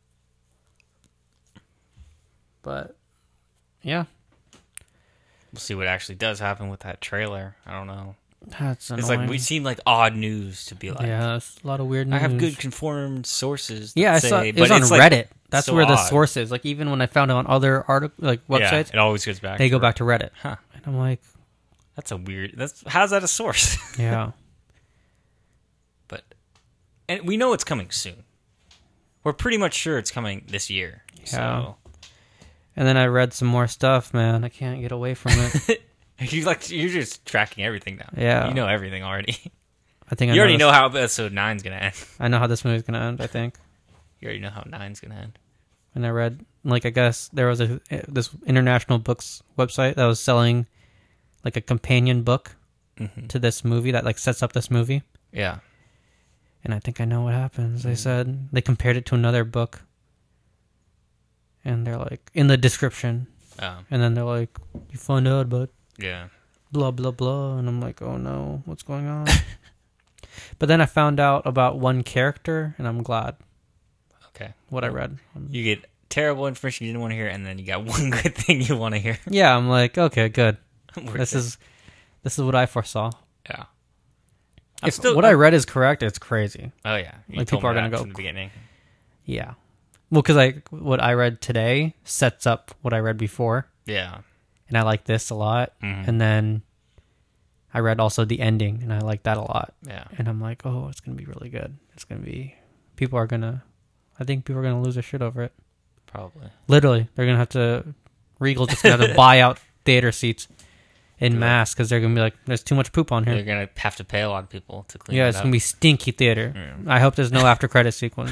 But yeah, We'll see what actually does happen with that trailer. I don't know. that's annoying. It's like we seem like odd news to be like. yeah, it's a lot of weird news. I have good confirmed sources. That Yeah, I say, saw it but was on it's like Reddit. That's so where the odd. source is. Like even when I found it on other article like Yeah, websites, it always goes back. they go to- back to Reddit. Huh? And I'm like, That's a weird. That's how's that a source? yeah, But and we know it's coming soon. We're pretty much sure it's coming this year. Yeah. So and then I read some more stuff. Man, I can't get away from it. you like you're just tracking everything now. Yeah. you know everything already. I think I You already this- know how episode nine's gonna end. I know how this movie's gonna end. I think. You already know how nine's gonna end. And I read, like, I guess there was a this international books website that was selling like a companion book Mm-hmm. to this movie that like sets up this movie. Yeah. And I think I know what happens. Mm-hmm. They said they compared it to another book, and they're like in the description, Um, and then they're like, "You find out about yeah. blah blah blah," and I'm like, "Oh no, what's going on?" But then I found out about one character, and I'm glad Okay. what I read. Um, You get terrible information you didn't want to hear, and then you got one good thing you want to hear. Yeah, I'm like, okay, good. Worth This it. is this is what I foresaw. yeah. I'm If still- what I read is correct, it's crazy. Oh yeah. You Like, told people me are gonna that go- from the beginning. Yeah. Well, because I what I read today sets up what I read before, Yeah. and I like this a lot. Mhm. And then I read also the ending, and I liked that a lot. Yeah. And I'm like, oh, it's gonna be really good. It's gonna be. People are gonna. I think people are gonna lose their shit over it. Probably. Literally, they're gonna have to. Regal's just gonna have to buy out theater seats in Do it. mass because they're gonna be like, there's too much poop on here. You're gonna have to pay a lot of people to clean Yeah, it it's up. gonna be stinky theater. Yeah. I hope there's no after credit sequence.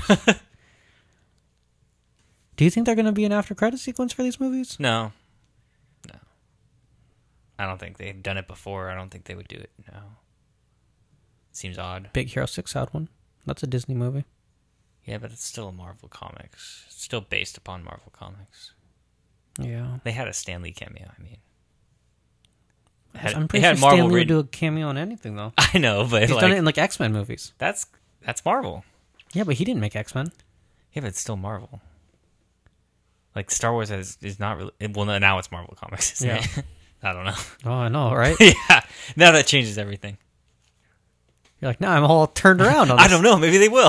Do you think they're gonna be an after credit sequence for these movies? No. No. I don't think they've done it before. I don't think they would do it now. Seems odd. Big Hero Six had one. That's a Disney movie. Yeah, but it's still a Marvel Comics. It's still based upon Marvel Comics. Yeah, They had a Stan Lee cameo, I mean. It had- I'm it pretty had sure Marvel Stan Lee would written- do a cameo on anything though. I know, but He's like, done it in like X Men movies. that's that's Marvel. Yeah, but he didn't make X Men. Yeah, but it's still Marvel. Like Star Wars is, is not really. Well, no, now it's Marvel Comics. Isn't Yeah. it? I don't know. Oh, I know, right? Yeah, now that changes everything. You're like, no, I'm all turned around on this. I don't know. Maybe they will.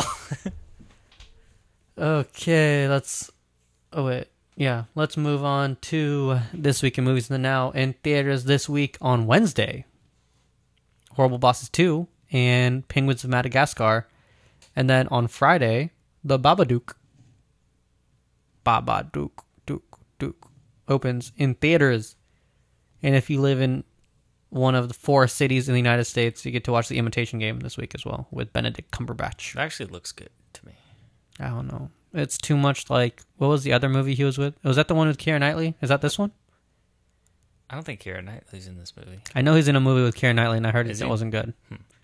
Okay, let's. Oh wait, yeah. Let's move on to this week in movies in the now in theaters this week on Wednesday. Horrible Bosses two and Penguins of Madagascar, and then on Friday, The Babadook. Babadook, Duke, Duke opens in theaters, and if you live in one of the four cities in the United States, you get to watch The Imitation Game this week as well with Benedict Cumberbatch. It actually looks good to me. I don't know. It's too much like... What was the other movie he was with? Was that the one with Keira Knightley? Is that this one? I don't think Keira Knightley's in this movie. I know he's in a movie with Keira Knightley, and I heard Is it he? wasn't good.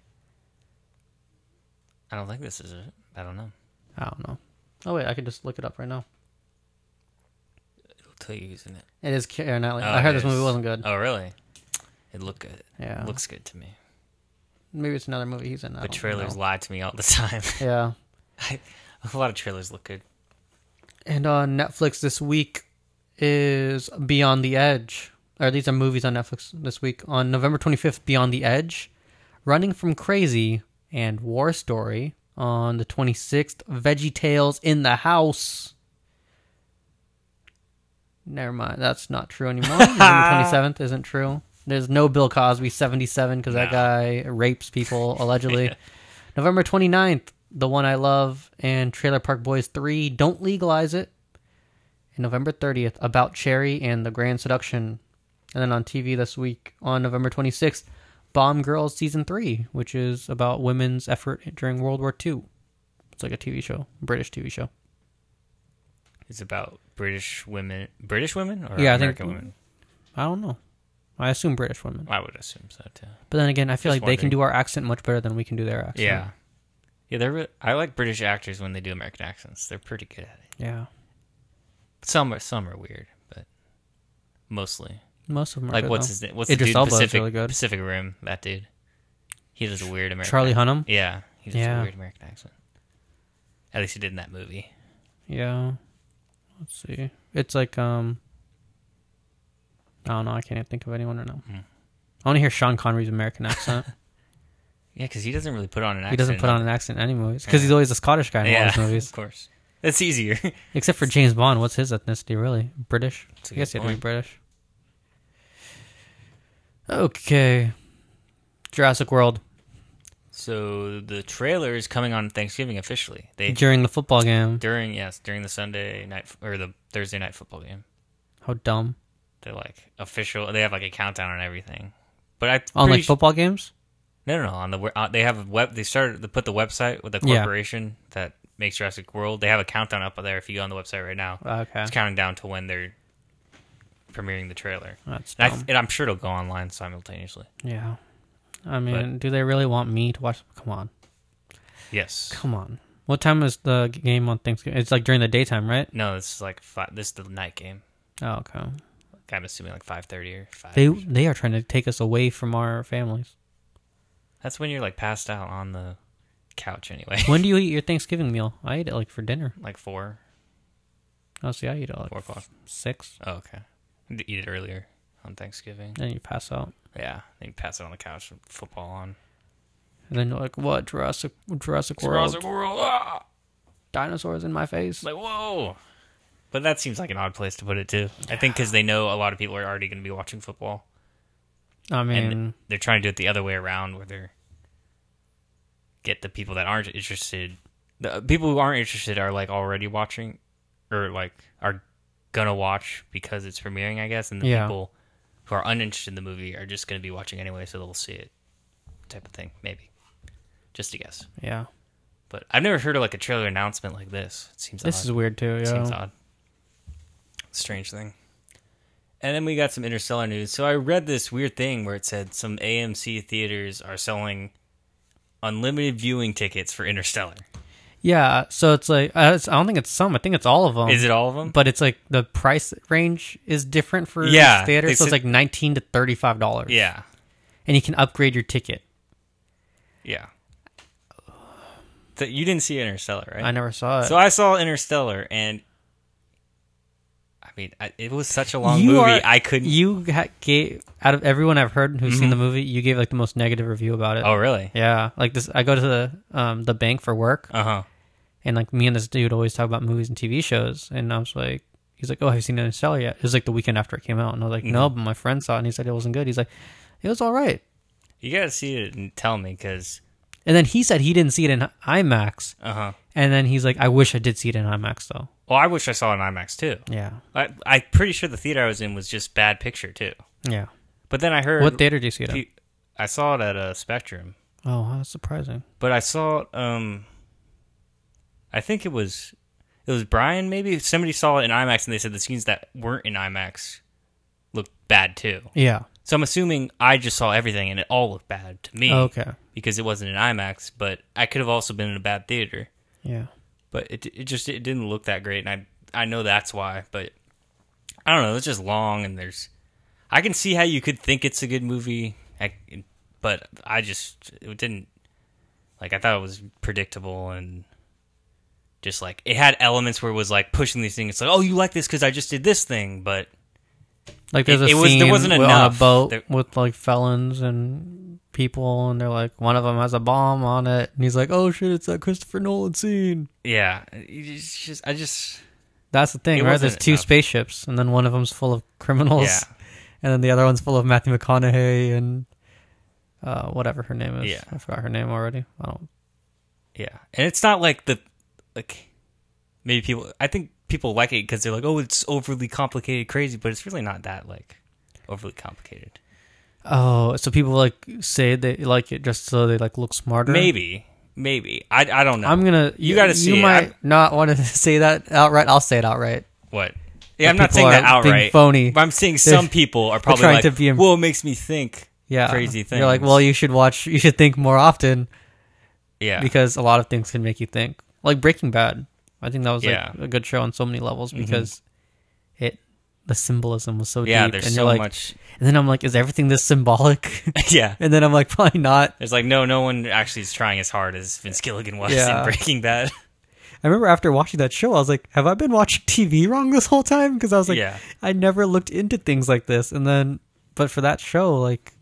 I don't think this is it. I don't know. I don't know. Oh, wait. I can just look it up right now. It'll tell you who's in it. It is Keira Knightley. Oh, I heard it this movie is. wasn't good. Oh, really? It looked good. Yeah. It looks good to me. Maybe it's another movie he's in. I The don't trailers know. lie to me all the time. Yeah. I, a lot of trailers look good. And on Netflix this week is Beyond the Edge. Or these are movies on Netflix this week. On November twenty-fifth, Beyond the Edge, Running from Crazy, and War Story. On the twenty-sixth, Veggie Tales in the House. Never mind, that's not true anymore. November twenty-seventh isn't true. There's no Bill Cosby seventy-seven because that No. guy rapes people, allegedly. November twenty-ninth, The One I Love, and Trailer Park Boys three, Don't Legalize It. And November thirtieth, About Cherry and The Grand Seduction. And then on T V this week, on November twenty-sixth, Bomb Girls Season three, which is about women's effort during World War Two. It's like a T V show, a British T V show. It's about British women. British women or Yeah, I think- American women? I don't know. I assume British women. I would assume so too. But then again, I feel Just like they can wondering. do our accent much better than we can do their accent. Yeah, yeah. They're. re- I like British actors when they do American accents. They're pretty good at it. Yeah. Some are some are weird, but mostly. Most of them are Like good, what's though. his name? What's Idris the dude? Elba is Pacific really good. Pacific Rim. That dude. He does a weird American. Charlie accent. Hunnam? Yeah, he does Yeah. a weird American accent. At least he did in that movie. Yeah. Let's see. It's like, um... I don't know. I can't even think of anyone right now. Mm. I want to hear Sean Connery's American accent. Yeah, because he doesn't really put on an accent. He doesn't put in on an accent in any movies. Because Yeah. he's always a Scottish guy in all Yeah, his movies. of course. It's easier. Except for James Bond. What's his ethnicity, really? British? That's a I guess he good had to be point. British. Okay. Jurassic World. So the trailer is coming on Thanksgiving officially. They During the football game. during yes during the Sunday night f- or the Thursday night football game. How dumb. They're like official. They have like a countdown and everything. But I On, like, football games? No, no, no. On the we- uh, they have a web. They started to put the website with the Yeah. corporation that makes Jurassic World. They have a countdown up there. If you go on the website right now, Okay. it's counting down to when they're premiering the trailer. That's And, I, dumb. and I'm sure it'll go online simultaneously. Yeah. I mean, do they really want me to watch? Come on. Yes. Come on. What time is the game on Thanksgiving? It's like during the daytime, right? No, this is like five, this is the night game. Oh, okay. I'm assuming like five thirty or five. They they are trying to take us away from our families. That's when you're like passed out on the couch anyway. When do you eat your Thanksgiving meal? I eat it like for dinner. Like four, Oh, see, I eat it like four o'clock. six. Oh, okay. You eat it earlier on Thanksgiving. Then you pass out. Yeah, then you pass it on the couch with football on. And then you're like, what? Jurassic, Jurassic World. Jurassic World. Ah! Dinosaurs in my face. Like, whoa. But that seems like an odd place to put it, too. I think because they know a lot of people are already going to be watching football. I mean, and they're trying to do it the other way around, where they're get the people that aren't interested. The people who aren't interested are like already watching, or like are gonna watch because it's premiering, I guess. And the Yeah. people who are uninterested in the movie are just gonna be watching anyway, so they'll see it, type of thing. Maybe, just a guess. yeah. But I've never heard of like a trailer announcement like this. It seems This odd. is weird too. It Yeah. seems odd. Strange thing. And then we got some Interstellar news. So I read this weird thing where it said some A M C theaters are selling unlimited viewing tickets for Interstellar. Yeah. So it's like uh, it's, I don't think it's some. I think it's all of them. Is it all of them? But it's like the price range is different for Yeah, each theater. they So it's said- like nineteen to thirty-five dollars. Yeah. And you can upgrade your ticket. Yeah. So you didn't see Interstellar, right? I never saw it. So I saw Interstellar, and I mean, I, it was such a long You movie. are- I couldn't. You ha- gave out of everyone I've heard who's seen the movie, you gave like the most negative review about it. Oh, really? Yeah, like this. I go to the um the bank for work, Uh huh. and like me and this dude always talk about movies and T V shows, and I was like, he's like, "Oh, have you seen Interstellar yet?" It was like the weekend after it came out, and I was like, "No," but my friend saw it, and he said it wasn't good. He's like, "It was all right," You gotta see it and tell me, because. and then he said he didn't see it in IMAX, Uh huh. and then he's like, "I wish I did see it in IMAX though." Well, I wish I saw it in IMAX too. Yeah, I, I'm pretty sure the theater I was in was just bad picture too. yeah. But then I heard What theater did you see it in? pe- I saw it at a Spectrum, Oh, that's surprising. but I saw it, um, I think it was it was Brian. Maybe somebody saw it in IMAX, and they said the scenes that weren't in IMAX looked bad too. Yeah. So I'm assuming I just saw everything, and it all looked bad to me. Okay. Because it wasn't in IMAX, but I could have also been in a bad theater. Yeah. But it it just it didn't look that great, and I I know that's why. But I don't know. It's just long, and there's I can see how you could think it's a good movie, I, but I just it didn't like. I thought it was predictable, and just like it had elements where it was like pushing these things. It's like, oh, you like this because I just did this thing, but Like there's It- a it was- scene there wasn't wi- on enough. a boat There- with like felons and people, and they're like, one of them has a bomb on it, and he's like, "Oh shit, it's that Christopher Nolan scene." yeah, it's just I just That's the thing, It right? There's wasn't two enough. spaceships, and then one of them's full of criminals, yeah. and then the other one's full of Matthew McConaughey and uh, whatever her name is. Yeah. I forgot her name already. I don't. Yeah, and it's not like the like maybe people. I think people like it because they're like, oh, it's overly complicated, crazy, but it's really not that like overly complicated. Oh, so people like say they like it just so they like look smarter. Maybe, maybe I, I don't know. I'm gonna. You gotta see You it. might I'm- not want to say that outright. I'll say it outright. what? Yeah, I'm not people saying that are being outright. phony. But I'm saying They're- some people are probably trying like, to be im- well, it makes me think Yeah, crazy things. You're like, well, you should watch. You should think more often yeah, because a lot of things can make you think. Like Breaking Bad, I think that was like Yeah. a good show on so many levels because it the symbolism was so yeah. deep. There's and so you're like, much. And then I'm like, is everything this symbolic? Yeah, And then I'm like, probably not. there's like no, no one actually is trying as hard as Vince Gilligan was Yeah. in Breaking Bad. I remember after watching that show, I was like, have I been watching T V wrong this whole time? Because I was like, Yeah. I never looked into things like this. And then, but for that show, like,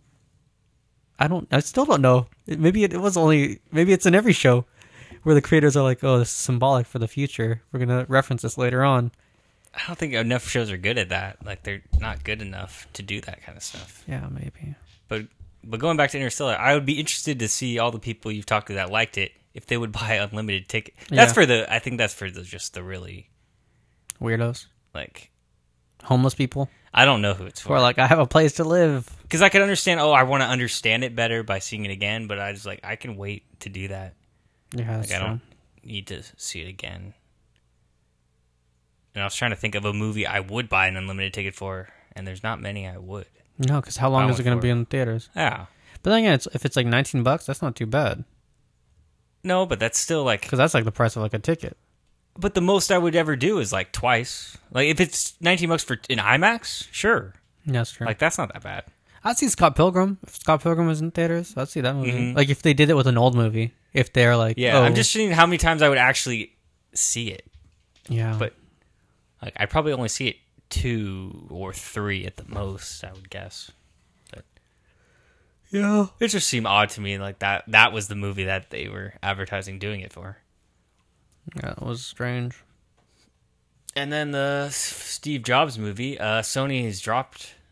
I don't, I still don't know. It, maybe it, it was only, maybe it's in every show where the creators are like, oh, this is symbolic for the future. We're going to reference this later on. I don't think enough shows are good at that. Like they're not good enough to do that kind of stuff. Yeah, maybe. But but going back to Interstellar, I would be interested to see all the people you've talked to that liked it if they would buy unlimited ticket. That's Yeah. for the. I think that's for the just the really Weirdos. like. Homeless people I don't know who it's who are for. like, I have a place to live. Because I could understand. Oh, I want to understand it better by seeing it again. But I was like, I can wait to do that. Yeah, that's Like I true. don't need to see it again. And I was trying to think of a movie I would buy an unlimited ticket for, and there's not many I would. No, because how long I is went it going to for be it. in theaters? Yeah. But then again, it's, if it's like nineteen bucks, that's not too bad. No, but that's still like. Because that's like the price of like a ticket. But the most I would ever do is like twice. Like if it's nineteen bucks for in IMAX, sure. That's true. Like that's not that bad. I'd see Scott Pilgrim. If Scott Pilgrim was in theaters, I'd see that movie. Mhm. Like if they did it with an old movie. If they're like, Yeah, oh, I'm just seeing how many times I would actually see it. yeah. But like I probably only see it two or three at the most, I would guess. But yeah, it just seemed odd to me like that that was the movie that they were advertising doing it for. yeah, it was strange. And then the S- Steve Jobs movie, uh, Sony has dropped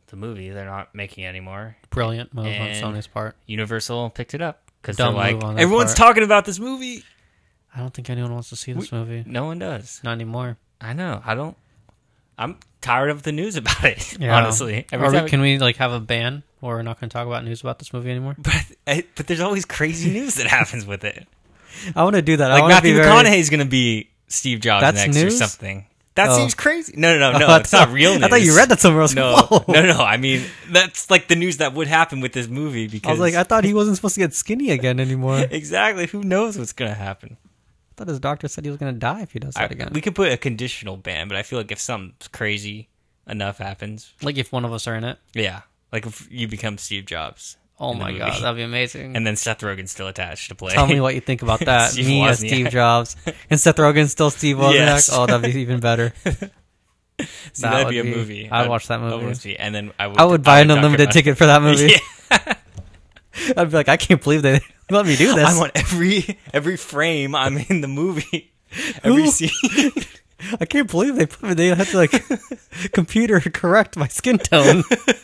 the movie. They're not making it anymore. Brilliant move And on Sony's part. Universal picked it up because they're Dumb like, move on their everyone's part. talking about this movie. I don't think anyone wants to see this movie. No one does. Not anymore. I know. I don't. I'm tired of the news about it. Yeah. Honestly, Every Or we, time- can we like have a ban where we're not going to talk about news about this movie anymore? But I- but there's always crazy news that happens with it. I want to do that. I Like wanna Matthew be very- McConaughey's going to be Steve Jobs That's next or news? something. That Oh. seems crazy. No, no, no, no. Oh, I it's thought- not real news. I thought you read that somewhere else. No, Whoa. no, no. I mean, that's like the news that would happen with this movie because I was like, I thought he wasn't supposed to get skinny again anymore. I exactly. Who knows what's going to happen? thought his doctor said he was going to die if he does that I- again. we could put a conditional ban, but I feel like if something crazy enough happens, Like if one of us are in it. yeah, like if you become Steve Jobs. Oh in the my movie. god, that'd be amazing. And then Seth Rogen's still attached to play. Tell me what you think about that. Steve Me as Wozniak. Steve Jobs and Seth Rogen still Steve Wozniak. Yes. Oh, that'd be even better. See, That that'd would be a be- movie. I'd watch that I would movie. see- and then I would. I would buy an talk unlimited about- ticket for that movie. Yeah. I'd be like, I can't believe they let me do this. I want every every frame I'm in the movie, every Who? scene. I can't believe they put me. They had to like computer correct my skin tone.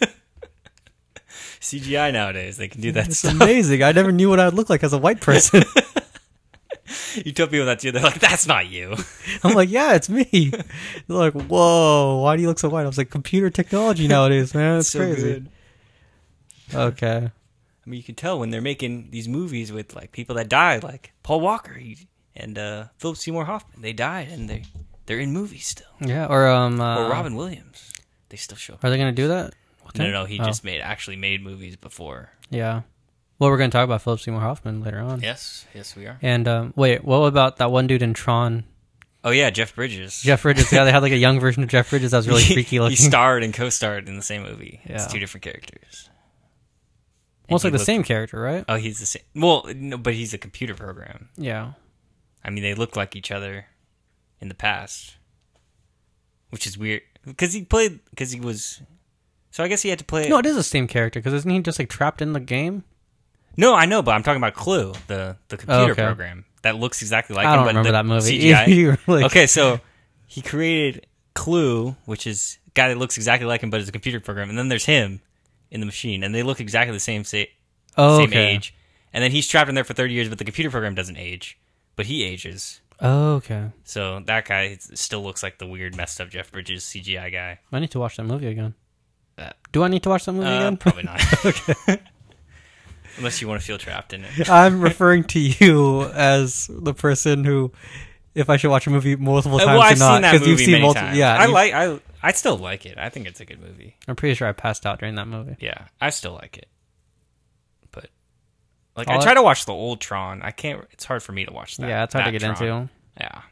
C G I nowadays, they can do that It's stuff. amazing. I never knew what I'd look like as a white person. You tell people that too, they're like, "That's not you." I'm like, yeah, it's me. They're like, whoa, why do you look so white? I was like, computer technology nowadays, man. It's So crazy. good. Okay. I mean, you can tell when they're making these movies with like people that died, like Paul Walker he, and uh, Philip Seymour Hoffman. They died, and they they're in movies still. Yeah, or um, uh, Or Robin Williams, they still show up. Are they gonna do that? with No, him? no, no, he Oh, just made actually made movies before. yeah. Well, we're gonna talk about Philip Seymour Hoffman later on. Yes, yes, we are. And um, wait, what about that one dude in Tron? Oh yeah, Jeff Bridges. Jeff Bridges. Yeah, they had like a young version of Jeff Bridges that was really He- freaky looking. He starred and co-starred in the same movie. It's Yeah. two different characters. Well, it's And like he the same looked- character, right? Oh, he's the same. Well, no, but he's a computer program. Yeah. I mean, they look like each other in the past, which is weird because he played because he was. So I guess he had to play. No, it is the same character because isn't he just like trapped in the game? No, I know, but I'm talking about Clue, the the computer okay. program that looks exactly like I him. don't but remember the that movie. C G I. You were like- Okay, so he created Clue, which is a guy that looks exactly like him, but it's a computer program. And then there's him in the machine, and they look exactly the same sa- Oh, same okay. age. And then he's trapped in there for thirty years, but the computer program doesn't age, but he ages. Oh, okay. So that guy still looks like the weird, messed up Jeff Bridges C G I guy. I need to watch that movie again. Uh, Do I need to watch that movie uh, again? probably not. Okay. Unless you want to feel trapped in it. I'm referring to you as the person who, if I should watch a movie multiple Uh, times well, or I've not, seen that because movie you've seen many multiple. times. Yeah, I you- like. I I still like it. I think it's a good movie. I'm pretty sure I passed out during that movie. Yeah, I still like it. But like, All I I- try to watch the old Tron. I can't. It's hard for me to watch that. yeah, it's hard to that get Tron. into. Yeah.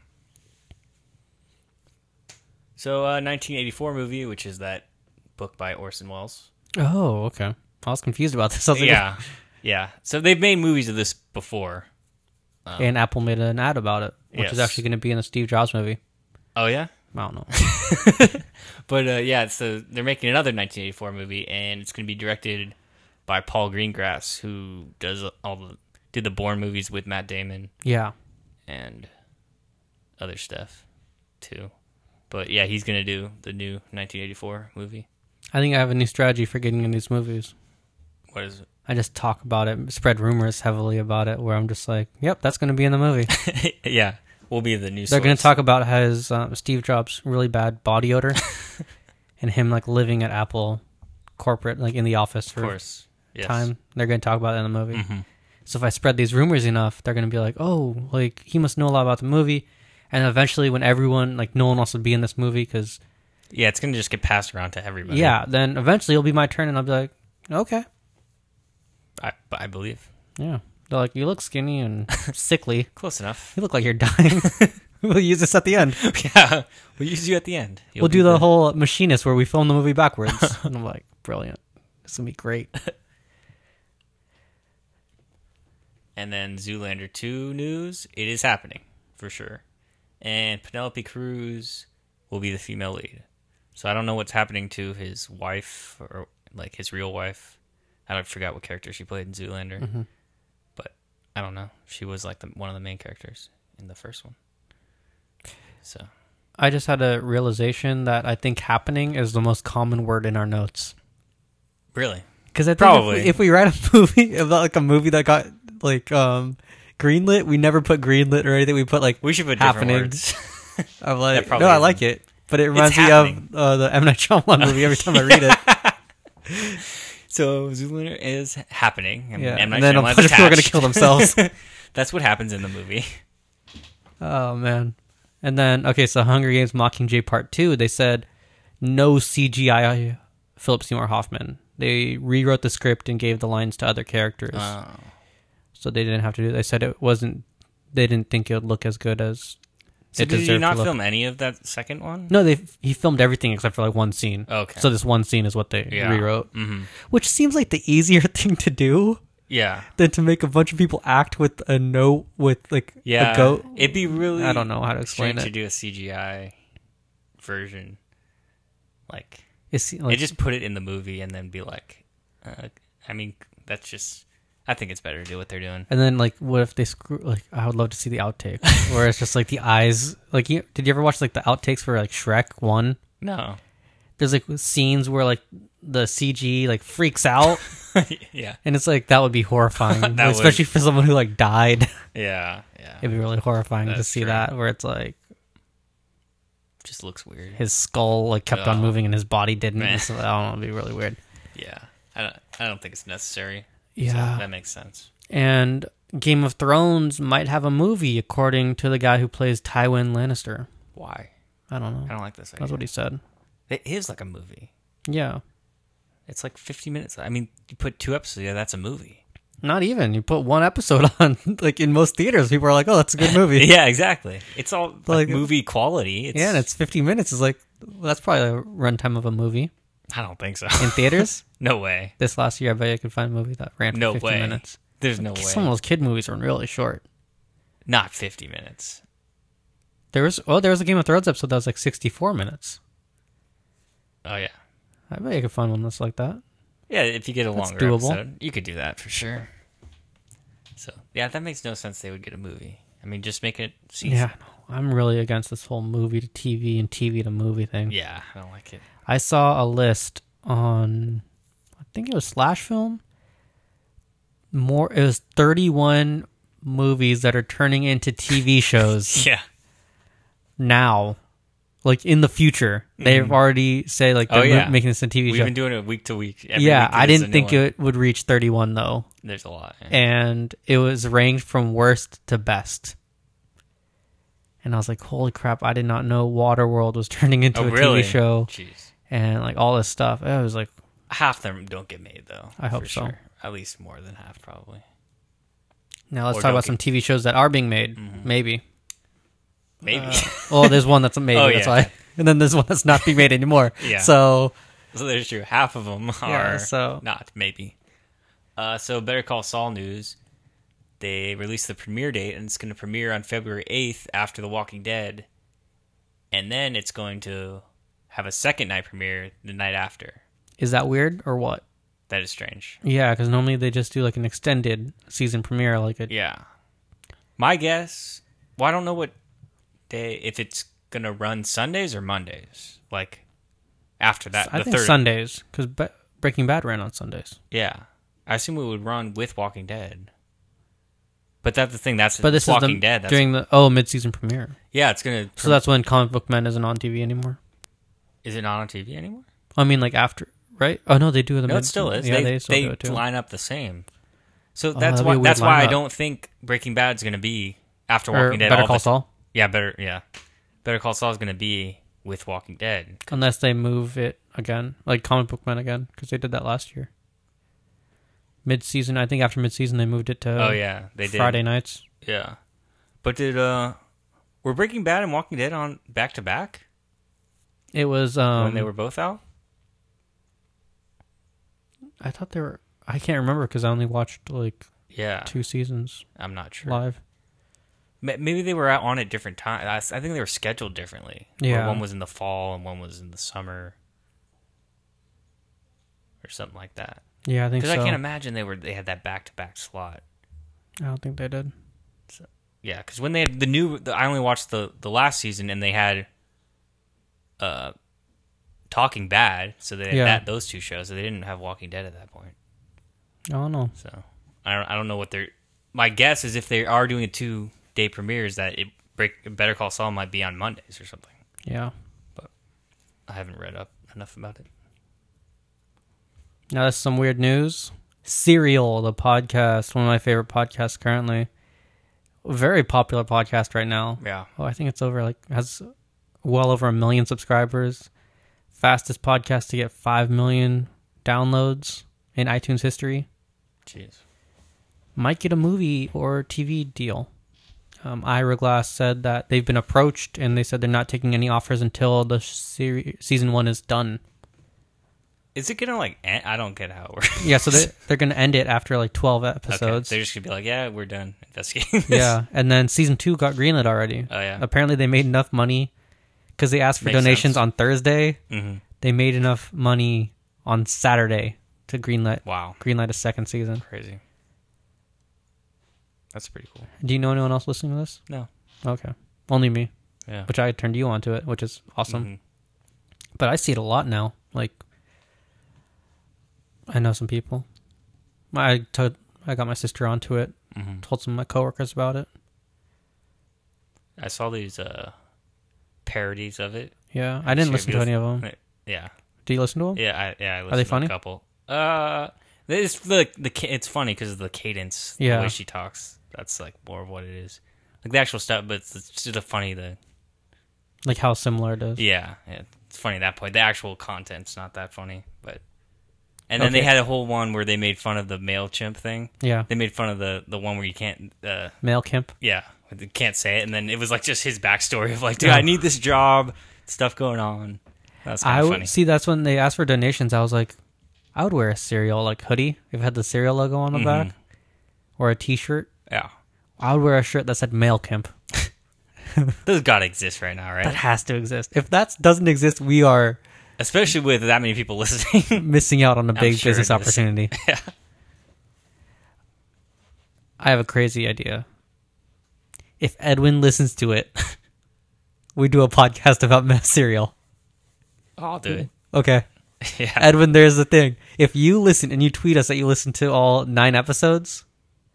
So, uh, nineteen eighty-four movie, which is that book by Orson Welles. Oh, okay. I was confused about this. I was like, Yeah, yeah. So they've made movies of this before. Um, and Apple made an ad about it, which Yes. is actually going to be in the Steve Jobs movie. Oh yeah. I don't know. But uh, yeah, so they're making another nineteen eighty-four movie, and it's going to be directed by Paul Greengrass, who does all the did the Bourne movies with Matt Damon Yeah. and other stuff too. But yeah, he's going to do the new nineteen eighty-four movie. I think I have a new strategy for getting in these movies. What is I just talk about it, spread rumors heavily about it, where I'm just like, yep, that's going to be in the movie. it? Yeah, we'll be the new. They're going to source. talk about his uh, Steve Jobs' really bad body odor and him like living at Apple corporate, like in the office of for course. Yes. time. They're going to talk about it in the movie. Mhm. So if I spread these rumors enough, they're going to be like, oh, like he must know a lot about the movie. And eventually when everyone, like no one wants to be in this movie because, Yeah, it's going to just get passed around to everybody. yeah, then eventually it'll be my turn and I'll be like, okay. I, I believe Yeah. They're like, you look skinny and sickly. close enough. You look like you're dying. We'll use this at the end. Yeah, we'll use you at the end. You'll we'll be do the whole machinist where we film the movie backwards. And I'm like, brilliant. This is going to be great. And then Zoolander two news. It is happening for sure. And Penelope Cruz will be the female lead. So I don't know what's happening to his wife or like his real wife. I don't forgot what character she played in Zoolander. Mm-hmm. But I don't know. She was like the, one of the main characters in the first one. So I just had a realization that I think happening is the most common word in our notes. Really? Because I think Probably. if we, if we write a movie about like a movie that got like um greenlit, we never put greenlit or anything. We put like We should put happening. different words. I'm like, probably no, I isn't. like it, but it reminds me happening. of uh, the M Night Shyamalan movie every time I read it. So Zoolander is happening. And, Yeah, M. Night and then a Shyamalan's bunch of people are gonna attached. kill themselves. That's what happens in the movie. Oh man. And then okay, so Hunger Games Mockingjay Part Two, they said no C G I Philip Seymour Hoffman. They rewrote the script and gave the lines to other characters. Oh. So they didn't have to do it. They said it wasn't they didn't think it would look as good as So it did he deserved not to look. film any of that second one? No, they he filmed everything except for like one scene. Okay. So this one scene is what they Yeah. rewrote. Mm-hmm. Which seems like the easier thing to do Yeah. than to make a bunch of people act with a note with like Yeah. a goat. It'd be really I don't know how to explain strange to it. do a C G I version. Like, It's they like, just put it in the movie and then be like, uh, I mean, that's just, I think it's better to do what they're doing. and then like what if they screw like I would love to see the outtake where it's just like the eyes like you, did you ever watch like the outtakes for like Shrek one? No. There's like scenes where like the C G like freaks out yeah. and it's like that would be horrifying, That would. especially for someone who like died. Yeah. Yeah. It'd be really horrifying to That's see true. that where it's like just looks weird. his skull like kept on Oh. moving and his body didn't. Man. So I don't know, it'd be really weird. Yeah. I don't, I don't think it's necessary. Yeah. So that makes sense. And Game of Thrones might have a movie according to the guy who plays Tywin Lannister. Why? I don't know. I don't like this idea. That's what he said. It is like a movie. Yeah. It's like fifty minutes. I mean, you put two episodes, yeah, that's a movie. Not even. You put one episode on, like in most theaters, people are like, "Oh, that's a good movie." Yeah, exactly. It's all like, Like- movie quality. It's, Yeah, and it's fifty minutes. It's like well, that's probably a runtime of a movie I don't think so. in theaters. No way. This last year, I bet you could find a movie that ran for No fifty way. minutes. There's no way. Some of those kid movies are really short. Not fifty minutes. There was oh, there was a Game of Thrones episode that was like sixty-four minutes. Oh yeah, I bet you could find one that's like that. yeah. If you get a That's longer doable. episode, you could do that for sure. So yeah, that makes no sense. They would get a movie. I mean, just make it season. Yeah, no, I'm really against this whole movie to T V and T V to movie thing. Yeah, I don't like it. I saw a list on, I think it was Slash Film. More, it was thirty-one movies that are turning into T V shows Yeah. now, like in the future. They've already say like Oh, they're yeah. making this a T V We've show. been doing it week to week. Every Yeah, week I there's a didn't new think one. it would reach thirty-one though, There's a lot. Yeah. and it was ranked from worst to best. And I was like, "Holy crap! I did not know Waterworld was turning into Oh, a really? T V show Jeez. and like all this stuff." I was like, Half them don't get made though. I hope for so. Sure. At least more than half, probably. "Now let's Or talk don't about some T V shows that are being made." Mm-hmm. Maybe. Maybe. Uh, well, there's one that's made. Oh, That's yeah. why. And then there's one that's not being made anymore. Yeah. So So there's true. Half of them are Yeah, so- not, maybe. Uh, so Better Call Saul news. They released the premiere date, and it's going to premiere on February eighth after The Walking Dead. And then it's going to have a second night premiere the night after. is that weird or what? That is strange. Yeah, because normally they just do like an extended season premiere, like a Yeah. My guess, well, I don't know what day, if it's going to run Sundays or Mondays. Like, after that, I the think third. Sundays because Be- Breaking Bad ran on Sundays. Yeah. I assume it would run with Walking Dead. But that's the thing. That's But this Walking is the, Dead. That's, during the oh mid season premiere. yeah, it's gonna. So that's when Comic Book Men isn't on T V anymore. Is it not on T V anymore? I mean, like after right? Oh no, they do the No, mid. it still is. Yeah, they they, still they do it too. line up the same. So Oh, that's that'd be why. a weird That's why I lineup. don't think Breaking Bad's gonna be after Or Walking Dead. Better all Call the- Saul, Yeah, better. Yeah, Better Call Saul is gonna be with Walking Dead. unless they move it again, like Comic Book Men again, because they did that last year. Mid season, I think after mid season they moved it to Oh yeah, they did. Friday nights. Yeah, but did uh, were Breaking Bad and Walking Dead on back to back It was um, when they were both out? I thought they were. I can't remember because I only watched like Yeah, two seasons I'm not sure. live. Ma- Maybe they were out on at different times. I s- I think they were scheduled differently. Where Yeah. one was in the fall and one was in the summer, or something like that. Yeah, I think Because so. I can't imagine they were they had that back to back slot. I don't think they did. Yeah, because when they had the new, the, I only watched the the last season and they had, uh, Talking Bad, so they had Yeah. that those two shows. So they didn't have Walking Dead at that point. I don't know. So I don't I don't know what they're. My guess is if they are doing a two day premieres, that it break Better Call Saul might be on Mondays or something. Yeah. I haven't read up enough about it. Now that's some weird news. Serial, the podcast, one of my favorite podcasts currently. Very popular podcast right now. Yeah. Oh, I think it's over like has well over a million subscribers. Fastest podcast to get five million downloads in iTunes history. Jeez. Might get a movie or T V deal. Um, Ira Glass said that they've been approached and they said they're not taking any offers until the seri- season one is done. Is it gonna like? End? I don't get how it works. Yeah, so they they're gonna end it after like twelve episodes. Okay. They're just gonna be like, yeah, we're done investigating this. Yeah, and then season two got greenlit already. Oh yeah. Apparently they made enough money because they asked for Makes donations sense. on Thursday. Mm-hmm. They made enough money on Saturday to greenlight Wow. greenlight a second season. Crazy. That's pretty cool. Do you know anyone else listening to this? No. Okay, only me, Yeah. which I turned you on to it, which is awesome. Mhm. But I see it a lot now. Like, I know some people. I told, I got my sister onto it. Mhm. Told some of my coworkers about it. I saw these uh, parodies of it. Yeah, I didn't Sure, listen to because- any of them. Yeah. Do you listen to them? Yeah. I, yeah. I listened they to funny? A couple. Uh, it's the the ca- it's funny because of the cadence, Yeah. the way she talks. That's like more of what it is. Like the actual stuff, but it's, it's just a funny the Like how similar it is. yeah, yeah. It's funny at that point. The actual content's not that funny, but and then Okay. they had a whole one where they made fun of the MailChimp thing. Yeah. They made fun of the the one where you can't uh Male Kemp. yeah, you can't say it, and then it was like just his backstory of like, dude, Yeah. I need this job, stuff going on. That's kind I of would funny. see that's when they asked for donations. I was like, I would wear a cereal like hoodie if it had the cereal logo on the Mhm. back, or a T-shirt. Yeah, I would wear a shirt that said Male Kemp. those gotta exist right now, right? That has to exist. If that doesn't exist, we are Especially with that many people listening. missing out on a big sure business it is. opportunity. Yeah. I have a crazy idea. If Edwin listens to it, we do a podcast about meth cereal. I'll do it. Okay. Yeah. Edwin, there's the thing. If you listen and you tweet us that you listen to all nine episodes,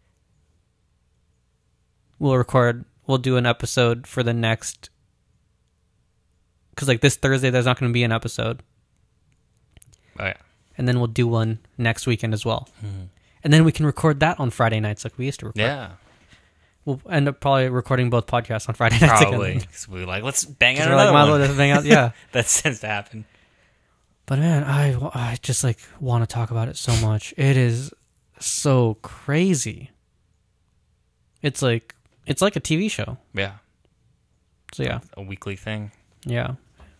we'll record, we'll do an episode for the next, because like this Thursday, there's not going to be an episode. Oh yeah. And then we'll do one next weekend as well. And then we can record that on Friday nights like we used to record. Yeah. We'll end up probably recording both podcasts on Friday nights Probably. again. Because we were like, let's bang out We're like, another might as one. well just hang out. Yeah. That tends to happen. But man, I, I just like want to talk about it so much. It is so crazy. It's like it's like a T V show. Yeah. So yeah, A weekly thing. yeah.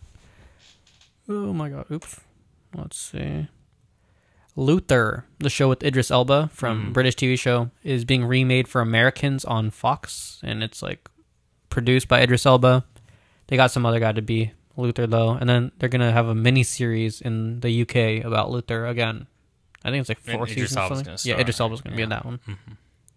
Oh my god! Oops. Let's see. Luther, the show with Idris Elba from Mm. British T V show, is being remade for Americans on Fox, and it's like produced by Idris Elba. They got some other guy to be Luther though, and then they're gonna have a mini series in the U K about Luther again. I think it's like four And Idris seasons. Or Elba's something. gonna Yeah, star, Idris Elba's gonna be yeah. in that one. Mhm.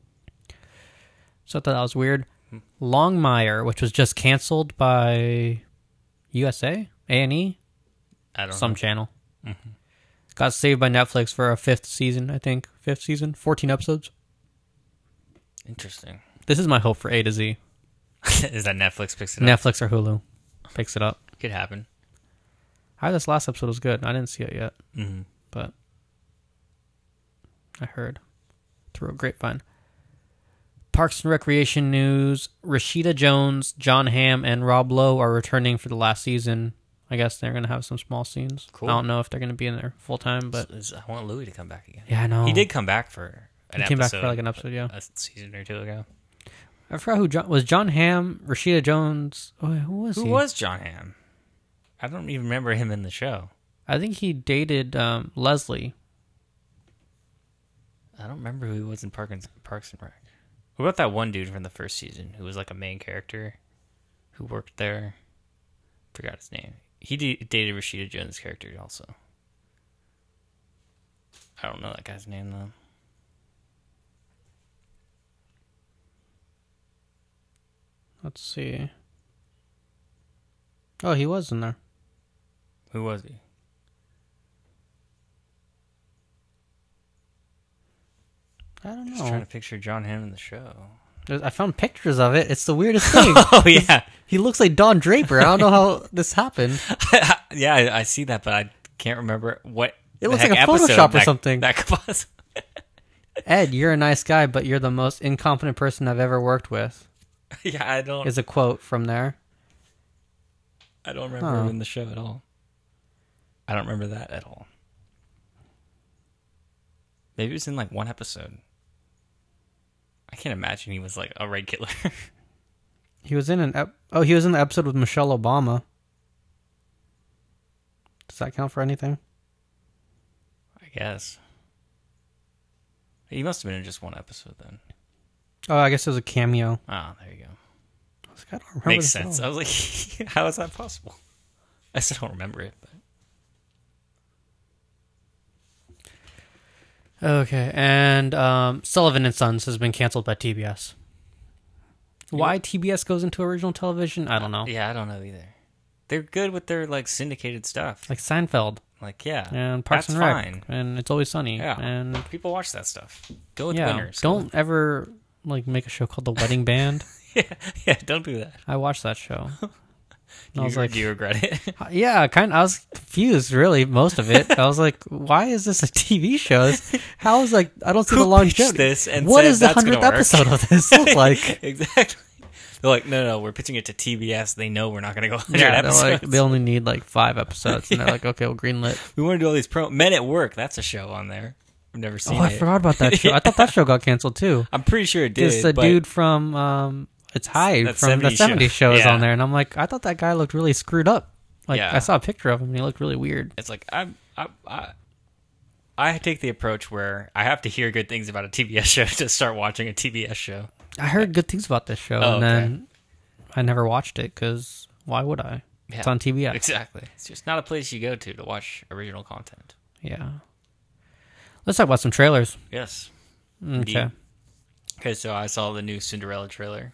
So I thought that was weird. Longmire, which was just canceled by U S A, A and E, I don't some know. channel. Got saved by Netflix for a fifth season, I think. Fifth season, fourteen episodes. Interesting. This is my hope for A to Z. Is that Netflix picks it up? Netflix or Hulu picks it up. Could happen. I heard this last episode was good. I didn't see it yet, Mm-hmm. but I heard through a grapevine. Parks and Recreation news. Rashida Jones, John Hamm, and Rob Lowe are returning for the last season. I guess they're going to have some small scenes. Cool. I don't know if they're going to be in there full time, but I want Louis to come back again. yeah, I know. He did come back for an He came back episode. for like an episode, yeah. A season or two ago. I forgot who John, was John Hamm, Rashida Jones. Oh, who was Who he? was John Hamm? I don't even remember him in the show. I think he dated um, Leslie. I don't remember who he was in Park and, Parks and Rec. What about that one dude from the first season who was like a main character who worked there? Forgot his name. He d- dated Rashida Jones' character also. I don't know that guy's name though. Let's see. Oh, he was in there. Who was he? I don't Just trying know. to picture John Hamm in the show. There's- I found pictures of it. It's the weirdest thing. Oh yeah, He looks like Don Draper. I don't know how this happened. yeah. I, I see that, but I can't remember what. It the looks heck like a episode Photoshop or that- something. That could possibly. Ed, you're a nice guy, but you're the most incompetent person I've ever worked with. Yeah, I don't. Is a quote from there. I don't remember Huh. him in the show at all. I don't remember that at all. Maybe it was in like one episode. I can't imagine he was like a regular. He was in an ep- oh, he was in the episode with Michelle Obama. Does that count for anything? I guess. He must have been in just one episode then. Oh, I guess it was a cameo. Ah, there you go. I was like, I don't remember Makes this sense. at I all. was like, how is that possible? I still don't remember it. But. Okay, and um, Sullivan and Sons has been canceled by T B S. Why T B S goes into original television, I don't know. Yeah, I don't know either. They're good with their like syndicated stuff. Like Seinfeld Like, yeah, and Parks that's and Rec fine. and It's Always Sunny. Yeah, and people watch that stuff. Go with yeah, winners. don't ever like make a show called The Wedding Band. yeah, yeah, don't do that. I watched that show. And I You- was like, do you regret it? yeah, kind. Of, I was confused, really, most of it. I was like, why is this a T V show? It's- How is like I don't see Who the longevity. pitched this and What said is the that's gonna hundredth work? episode of this look like? Exactly. They're like, no, no, we're pitching it to T B S. They know we're not going to go one hundred Yeah, they're episodes. like, they only need like five episodes, and they're like, okay, well, greenlit. we want to do all these pro Men at Work. That's a show on there. I've never seen Oh, I it. forgot about that show. I thought that show got canceled too. I'm pretty sure it did. It's the but dude from um, it's Hyde That from the seventies show. seventies show is Yeah. on there, and I'm like, I thought that guy looked really screwed up. Like Yeah. I saw a picture of him, and he looked really weird. It's like I, I, I, I take the approach where I have to hear good things about a T B S show to start watching a T B S show. I heard good things about this show, Oh, and okay. then I never watched it because why would I? It's Yeah. on T B S. Exactly. It's just not a place you go to to watch original content. Yeah. Let's talk about some trailers. Yes. Okay. Indeed. Okay, so I saw the new Cinderella trailer,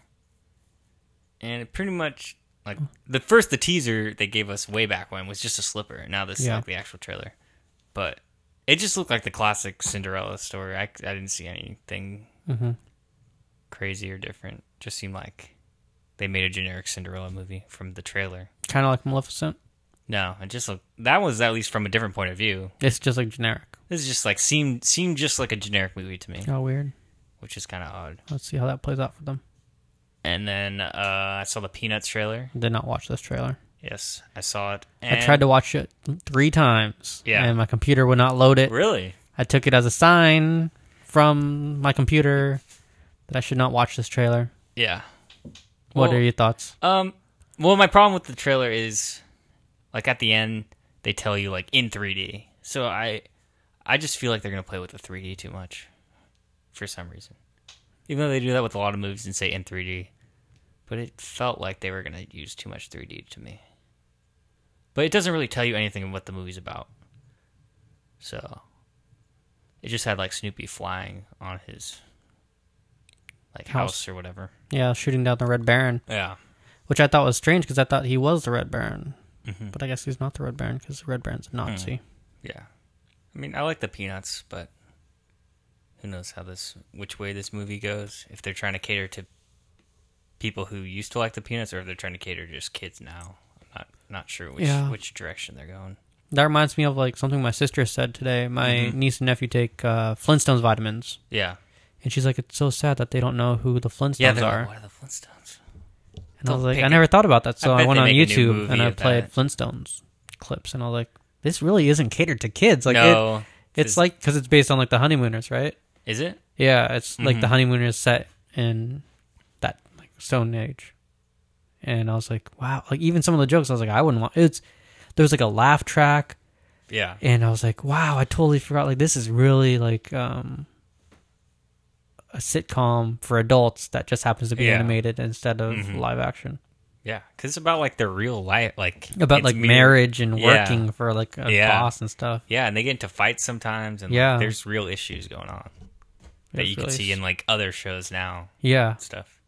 and it pretty much like the first the teaser they gave us way back when was just a slipper. And now this is Yeah. like the actual trailer, but it just looked like the classic Cinderella story. I, I didn't see anything Mm-hmm. crazy or different. Just seemed like they made a generic Cinderella movie from the trailer. Kind of like Maleficent. No, it just looked that was at least from a different point of view. It's just like generic. This is just like seemed seemed just like a generic movie to me, Oh, weird. which is kind of odd. Let's see how that plays out for them. And then uh, I saw the Peanuts trailer. Did not watch this trailer. Yes, I saw it. I tried to watch it three times. Yeah. And my computer would not load it. Really? I took it as a sign from my computer that I should not watch this trailer. Yeah. What Well, are your thoughts? Um. Well, my problem with the trailer is, like at the end, they tell you like in three D. So I, I just feel like they're gonna play with the three D too much, for some reason. Even though they do that with a lot of movies and say in three D, but it felt like they were gonna use too much three D to me. But it doesn't really tell you anything of what the movie's about. So, it just had like Snoopy flying on his like House. house or whatever. Yeah, shooting down the Red Baron, Yeah. which I thought was strange because I thought he was the Red Baron. Mhm. But I guess he's not the Red Baron because the Red Baron's a Nazi. Yeah. I mean, I like the Peanuts, but who knows how this, which way this movie goes. If they're trying to cater to people who used to like the Peanuts, or if they're trying to cater to just kids now. I'm not not sure which Yeah. which direction they're going. That reminds me of like something my sister said today. My Mhm. niece and nephew take uh, Flintstones vitamins, Yeah. and she's like, "It's so sad that they don't know who the Flintstones Yeah, they're are." like, what are the Flintstones? And I was They'll like, pick I it. never thought about that. So I I, bet went they on make a new YouTube movie and I of played that. Flintstones clips, and I was like, this really isn't catered to kids. Like, no. it, it's Is- like because it's based on like the Honeymooners, right? Is it? Yeah, it's like the Mhm. Honeymooners set in that like Stone Age, and I was like, wow. Like even some of the jokes, I was like, I wouldn't want. It's there was like a laugh track, Yeah. and I was like, wow, I totally forgot. Like this is really like um a sitcom for adults that just happens to be Yeah. animated instead of Mhm. live action. Yeah. Because it's about like their real life. like About it's like mere- marriage and Yeah. working for like a Yeah. boss and stuff. Yeah, and they get into fights sometimes, and Yeah. like, there's real issues going on that It you was can really see s- in like other shows now Yeah, and stuff.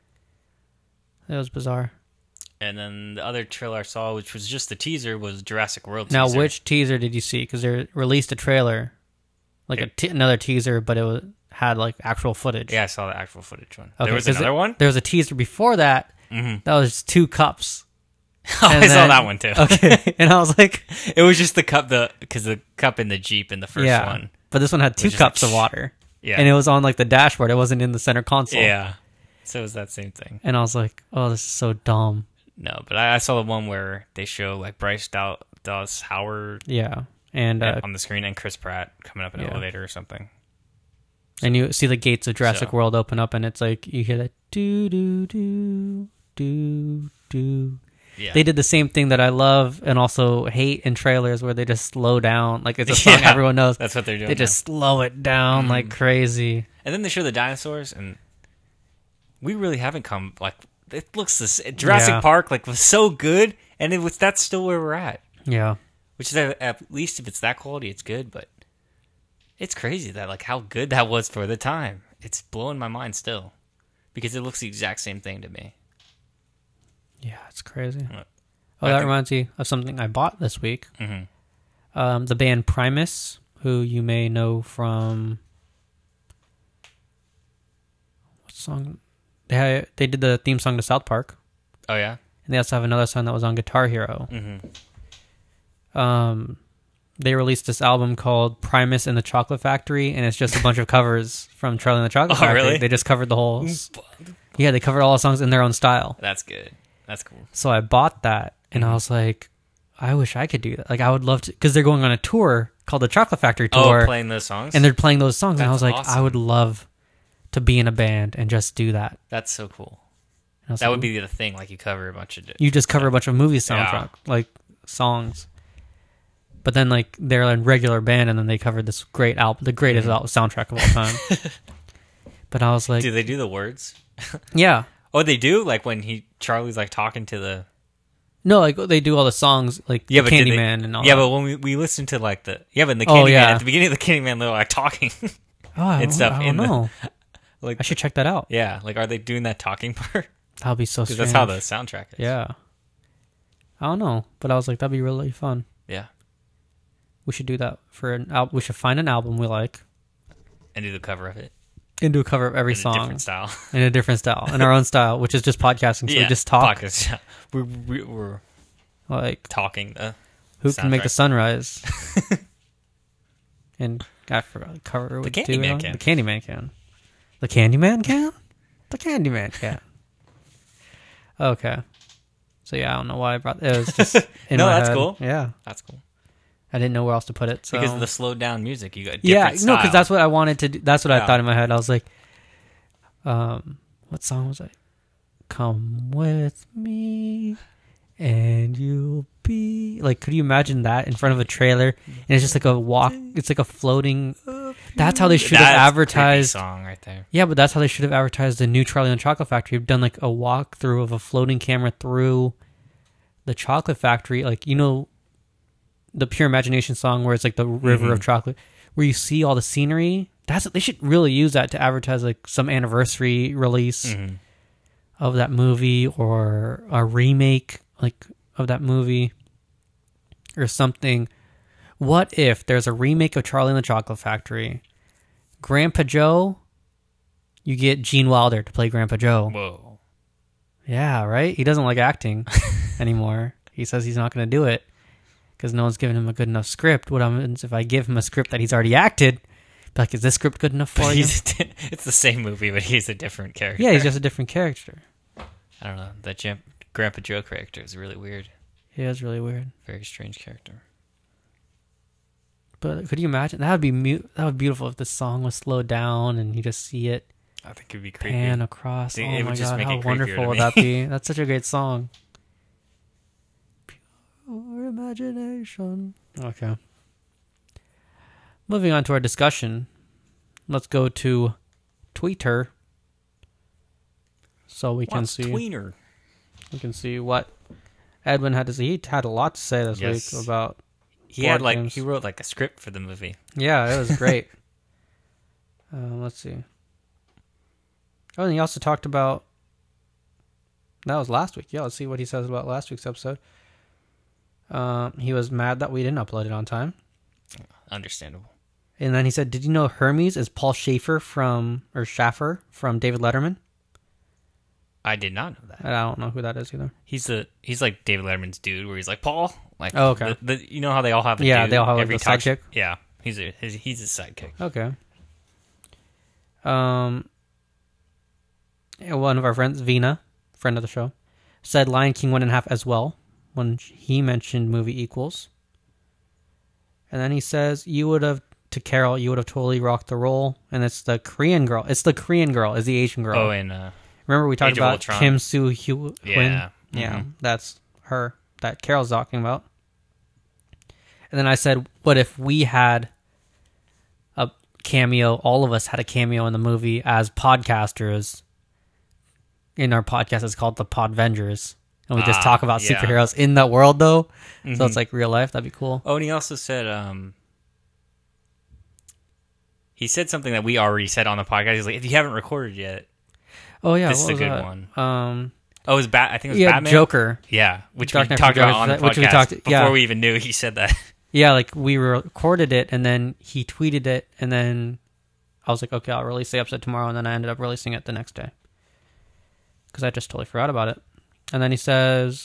it was bizarre. And then the other trailer I saw, which was just the teaser, was Jurassic World Now, teaser. which teaser did you see? Because they released a trailer, like a te- another teaser, but it was had like actual footage. Yeah, I saw the actual footage one. Okay, There was 'cause another it- one? There was a teaser before that. Mm-hmm. That was two cups. Oh, And I saw then- that one too. Okay, and I was like, It was just the cup, the because the cup in the Jeep in the first yeah. one. But this one had two Which is cups like, of water. Yeah. And it was on like the dashboard. It wasn't in the center console. Yeah. So it was that same thing. And I was like, oh, this is so dumb. No, but I, I saw the one where they show like Bryce Dal- Dallas Howard Yeah. And uh, on the screen and Chris Pratt coming up an yeah. elevator or something. and you see the gates of Jurassic So- World open up, and it's like you hear that doo doo doo doo doo. Yeah. They did the same thing that I love and also hate in trailers, where they just slow down. Like it's a song Yeah, everyone knows. That's what they're doing. They just slow it down like crazy. And then they show the dinosaurs, and we really haven't come like it looks this Jurassic Yeah. Park like was so good, and it was that's still where we're at. Yeah. Which is at, at least if it's that quality, it's good. But it's crazy that like how good that was for the time. It's blowing my mind still because it looks the exact same thing to me. Yeah, it's crazy. What? Oh, I that think- reminds me of something I bought this week. Mhm. Um, the band Primus, who you may know from what song? They had, they did the theme song to South Park, Oh yeah. and they also have another song that was on Guitar Hero. Mm-hmm. Um, they released this album called Primus and the Chocolate Factory, and it's just a bunch of covers from Charlie and the Chocolate Oh, Factory. really? They just covered the whole. Yeah, they covered all the songs in their own style. That's good. That's cool. So I bought that, and I was like, I wish I could do that. Like, I would love to, because they're going on a tour called the Chocolate Factory Tour, Oh, playing those songs. and they're playing those songs. and I was That's like, I awesome. would love to be in a band and just do that. That's so cool. And I was That like, would be the thing. Like you cover a bunch of. you just cover a bunch of movie soundtrack, Yeah. like songs. But then, like, they're a regular band, and then they covered this great album, the greatest Mm-hmm. al- soundtrack of all time. But I was like, Do they do the words? yeah. Oh, they do. Like when he Charlie's like talking to the. No, like, they do all the songs, like Yeah, the but did they- Candyman and all Yeah, that. but when we, we listen to like the yeah, but in the Oh, Candyman yeah. at the beginning of the Candyman, they're like talking, oh, I, and stuff I don't in the- know. like I should check that out. yeah, like are they doing that talking part? That would be so Because strange. that's how the soundtrack is. Yeah. I don't know, but I was like, that'd be really fun. yeah, We should do that for an album. We should find an album we like and do the cover of it and do a cover of every in a song different style. in a different style, in our own style, which is just podcasting. So we just talk. Podcast. We're, we're, we're Like, talking the who can make the soundtrack. sunrise? And I forgot the cover. The would do Candyman it. can. The Candyman can. The Candyman can. The Candyman can. Okay. So yeah, I don't know why I brought it. Was just in No, my that's head. cool. Yeah, That's cool I didn't know where else to put it. So. because of the slowed down music. You got different yeah, no, style. because that's what I wanted to do. That's what I Yeah. thought in my head. I was like, um, what song was it? Come with me and you'll be like, could you imagine that in front of a trailer? And it's just like a walk. It's like a floating. That's how they should That's have a creepy advertised. song right there. Yeah, but that's how they should have advertised the new Charlie and the Chocolate Factory. You've done like a walkthrough of a floating camera through the chocolate factory. Like, you know, the Pure Imagination song where it's like the river Mm-hmm. of chocolate, where you see all the scenery. That's they should really use that to advertise like some anniversary release Mm-hmm. of that movie or a remake like of that movie or something. What if there's a remake of Charlie and the Chocolate Factory? Grandpa Joe, you get Gene Wilder to play Grandpa Joe. Whoa. Yeah, right? He doesn't like acting anymore. He says he's not going to do it because no one's giving him a good enough script. What happens if I give him a script that he's already acted? Be like, is this script good enough for But you? he's a di- it's the same movie, but he's a different character. Yeah, he's just a different character. I don't know. That Jam- Grandpa Joe character is really weird. Yeah, it's really weird. Very strange character. But could you imagine? That would be mu- that would be beautiful if the song was slowed down and you just see it I think it'd be creepy. pan across. It- Oh it my would just god, make how it creepier wonderful to would me. that be? That's such a great song. Pure imagination. Okay. Moving on to our discussion. Let's go to Twitter. So we can What's see tweener? we can see what Edwin had to say. He had a lot to say this Yes. week about He had board like games. he wrote like a script for the movie. Yeah, it was great. uh, let's see. Oh, and he also talked about. That was last week. Yeah, let's see what he says about last week's episode. Um, he was mad that we didn't upload it on time, Understandable. And then he said, "Did you know Hermes is Paul Schaefer from or Schaffer from David Letterman?" I did not know that. I don't know who that is either. He's the he's like David Letterman's dude, where he's like Paul. Like, oh, okay. The, the, you know how they all have a yeah, dude they all have like, every a talk sidekick. sh- Yeah, he's a his, he's his sidekick. Okay. Um, one of our friends, Vina, friend of the show, said Lion King one and a half as well when he mentioned movie equals. And then he says, "You would have to Carol, you would have totally rocked the role." And it's the Korean girl. It's the Korean girl. Is the Asian girl? Oh, and uh, remember we talked Age of about Ultron. Kim Soo Hyun? Yeah. Yeah, Mhm. that's her that Carol's talking about. And then I said, what if we had a cameo, all of us had a cameo in the movie as podcasters in our podcast? It's called the Podvengers. And we just Ah, talk about yeah. superheroes in that world, though. So Mhm. it's like real life. That'd be cool. Oh, and he also said, um, he said something that we already said on the podcast. He's like, if you haven't recorded yet, Oh, yeah. this what is a was good that? one. Um, Oh, it was Bat. I think it was yeah, Batman. Joker. Yeah, which Dark we Knight talked Rises, about on the podcast which we talked- before yeah. we even knew he said that. Yeah, like we recorded it and then he tweeted it and then I was like, okay, I'll release the episode tomorrow, and then I ended up releasing it the next day because I just totally forgot about it. And then he says,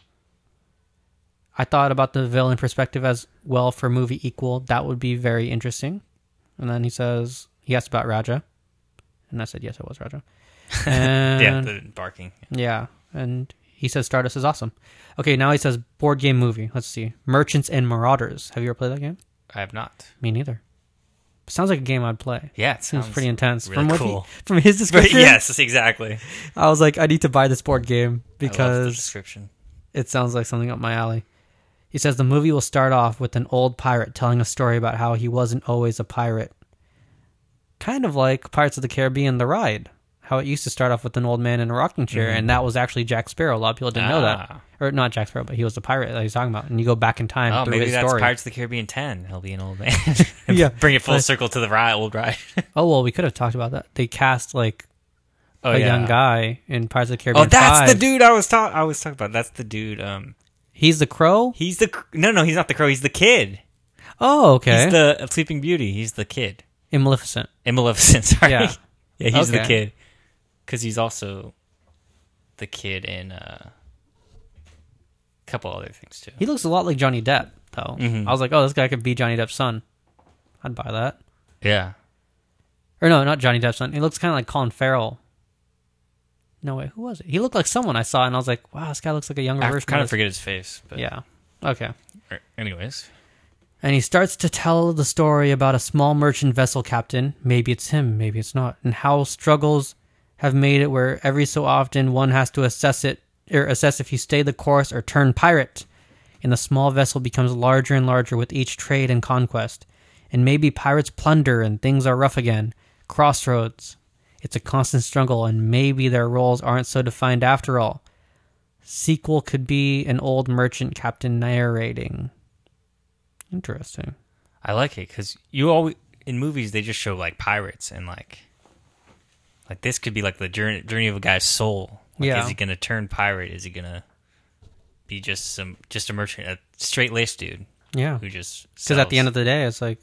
I thought about the villain perspective as well for movie equal. That would be very interesting. And then he says, he asked about Raja. And I said, yes, it was Raja. And yeah, the barking. yeah, and he says Stardust is awesome. Okay, now he says board game movie. Let's see. Merchants and Marauders. Have you ever played that game? I have not. Me neither. Sounds like a game I'd play. Yeah, it Seems sounds pretty intense. really from what cool. he, from his description, yes, exactly. I was like, I need to buy this board game I love the because description. it sounds like something up my alley. He says the movie will start off with an old pirate telling a story about how he wasn't always a pirate. Kind of like Pirates of the Caribbean, The Ride. How it used to start off with an old man in a rocking chair, Mhm. and that was actually Jack Sparrow. A lot of people didn't know that. Ah. Or not Jack Sparrow, but he was the pirate that he's talking about. And you go back in time Oh, through maybe his that's story. Pirates of the Caribbean ten. He'll be an old man. Yeah. Bring it full But- circle to the ride, old ride. Oh, well, we could have talked about that. They cast, like, oh, a yeah. young guy in Pirates of the Caribbean Oh, that's five. the dude I was talking. I was talking about. That's the dude. Um, He's the crow? he's the cr- no, no. He's not the crow. He's the kid. Oh, okay. He's the Sleeping Beauty. He's the kid. in Maleficent. In Maleficent. Sorry. Yeah. yeah. He's the Okay. kid. Because he's also the kid in uh, a couple other things too. He looks a lot like Johnny Depp, though. Mhm. I was like, oh, this guy could be Johnny Depp's son. I'd buy that. Yeah. Or no, not Johnny Depp's son. He looks kind of like Colin Farrell. No way, who was it? He looked like someone I saw, and I was like, wow, this guy looks like a younger I version kind of of this. forget his face. But Yeah. Okay. er, Anyways. And he starts to tell the story about a small merchant vessel captain. Maybe it's him, maybe it's not. And how struggles have made it where every so often one has to assess it, or assess if you stay the course or turn pirate. And the small vessel becomes larger and larger with each trade and conquest. And maybe pirates plunder and things are rough again. Crossroads. It's a constant struggle, and maybe their roles aren't so defined after all. Sequel could be an old merchant captain narrating. Interesting. I like it because you always in movies they just show like pirates and like like this could be like the journey journey of a guy's soul. Like, Yeah. Is he gonna turn pirate? Is he gonna be just some just a merchant, a straight laced dude Yeah. who just Because at the end of the day, it's like,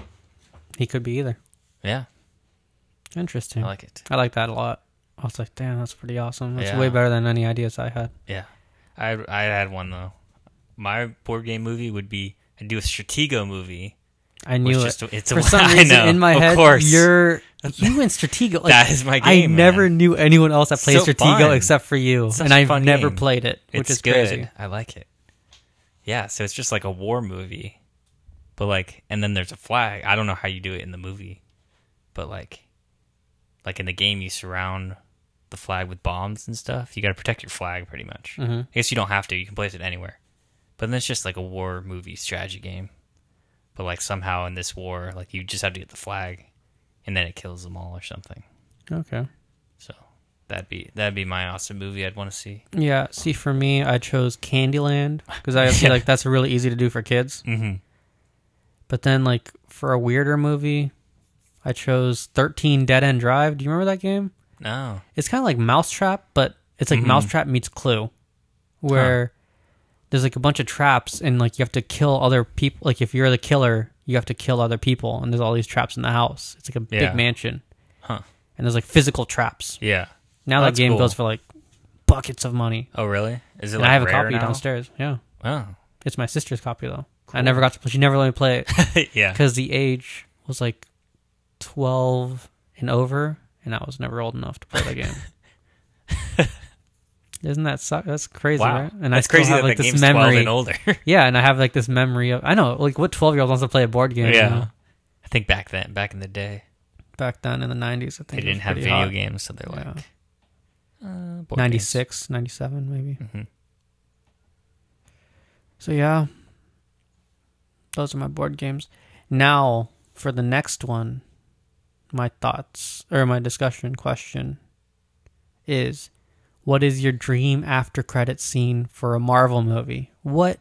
he could be either. yeah, Interesting. I like it. I like that a lot. I was like, damn, that's pretty awesome. That's Yeah. way better than any ideas I had. Yeah, I I had one though. My board game movie would be I'd do a Stratego movie. I knew Which it. just- it's a- For some I reason, know, in my of head, course. you're you and Stratego. Like, That is my I game, never man. knew anyone else that played So Stratego fun. except for you, It's such and a I've fun never game. played it, which It's is good. crazy. I like it. Yeah, so it's just like a war movie, but like, and then there's a flag. I don't know how you do it in the movie, but like, like in the game, you surround the flag with bombs and stuff. You got to protect your flag pretty much. Mhm. I guess you don't have to. You can place it anywhere, but then it's just like a war movie strategy game. But like somehow in this war, like you just have to get the flag, and then it kills them all or something. Okay. So that'd be that'd be my awesome movie I'd want to see. Yeah. See, for me, I chose Candyland because I feel Yeah. like that's really easy to do for kids. Mm-hmm. But then, like, for a weirder movie, I chose thirteen Dead End Drive. Do you remember that game? No. It's kind of like Mousetrap, but it's like Mhm. Mousetrap meets Clue, where there's like a bunch of traps and like you have to kill other people. Like if you're the killer, you have to kill other people, and there's all these traps in the house. It's like a Yeah. big mansion, Huh. and there's like physical traps. Yeah. Now Oh, that that's game cool. goes for like buckets of money. Oh, really? Is it And like I have a rare copy now? downstairs. Yeah, Oh. it's my sister's copy though. I never got to. She never let me play it Yeah. because the age was like twelve and over, and I was never old enough to play the game. Isn't that suck? That's crazy, Wow. right? And That's I still crazy have that like the this game's twelve memory. and older. Yeah, and I have like this memory of I know like what twelve year old wants to play a board game. yeah. You know? I think back then, back in the day, Back then in the nineties, I they think it didn't was have pretty video hot. games, so they're Yeah. like uh, board ninety-six, ninety-seven maybe. games. Mhm. So yeah, those are my board games. Now for the next one, my thoughts or my discussion question is, what is your dream after credit scene for a Marvel movie? What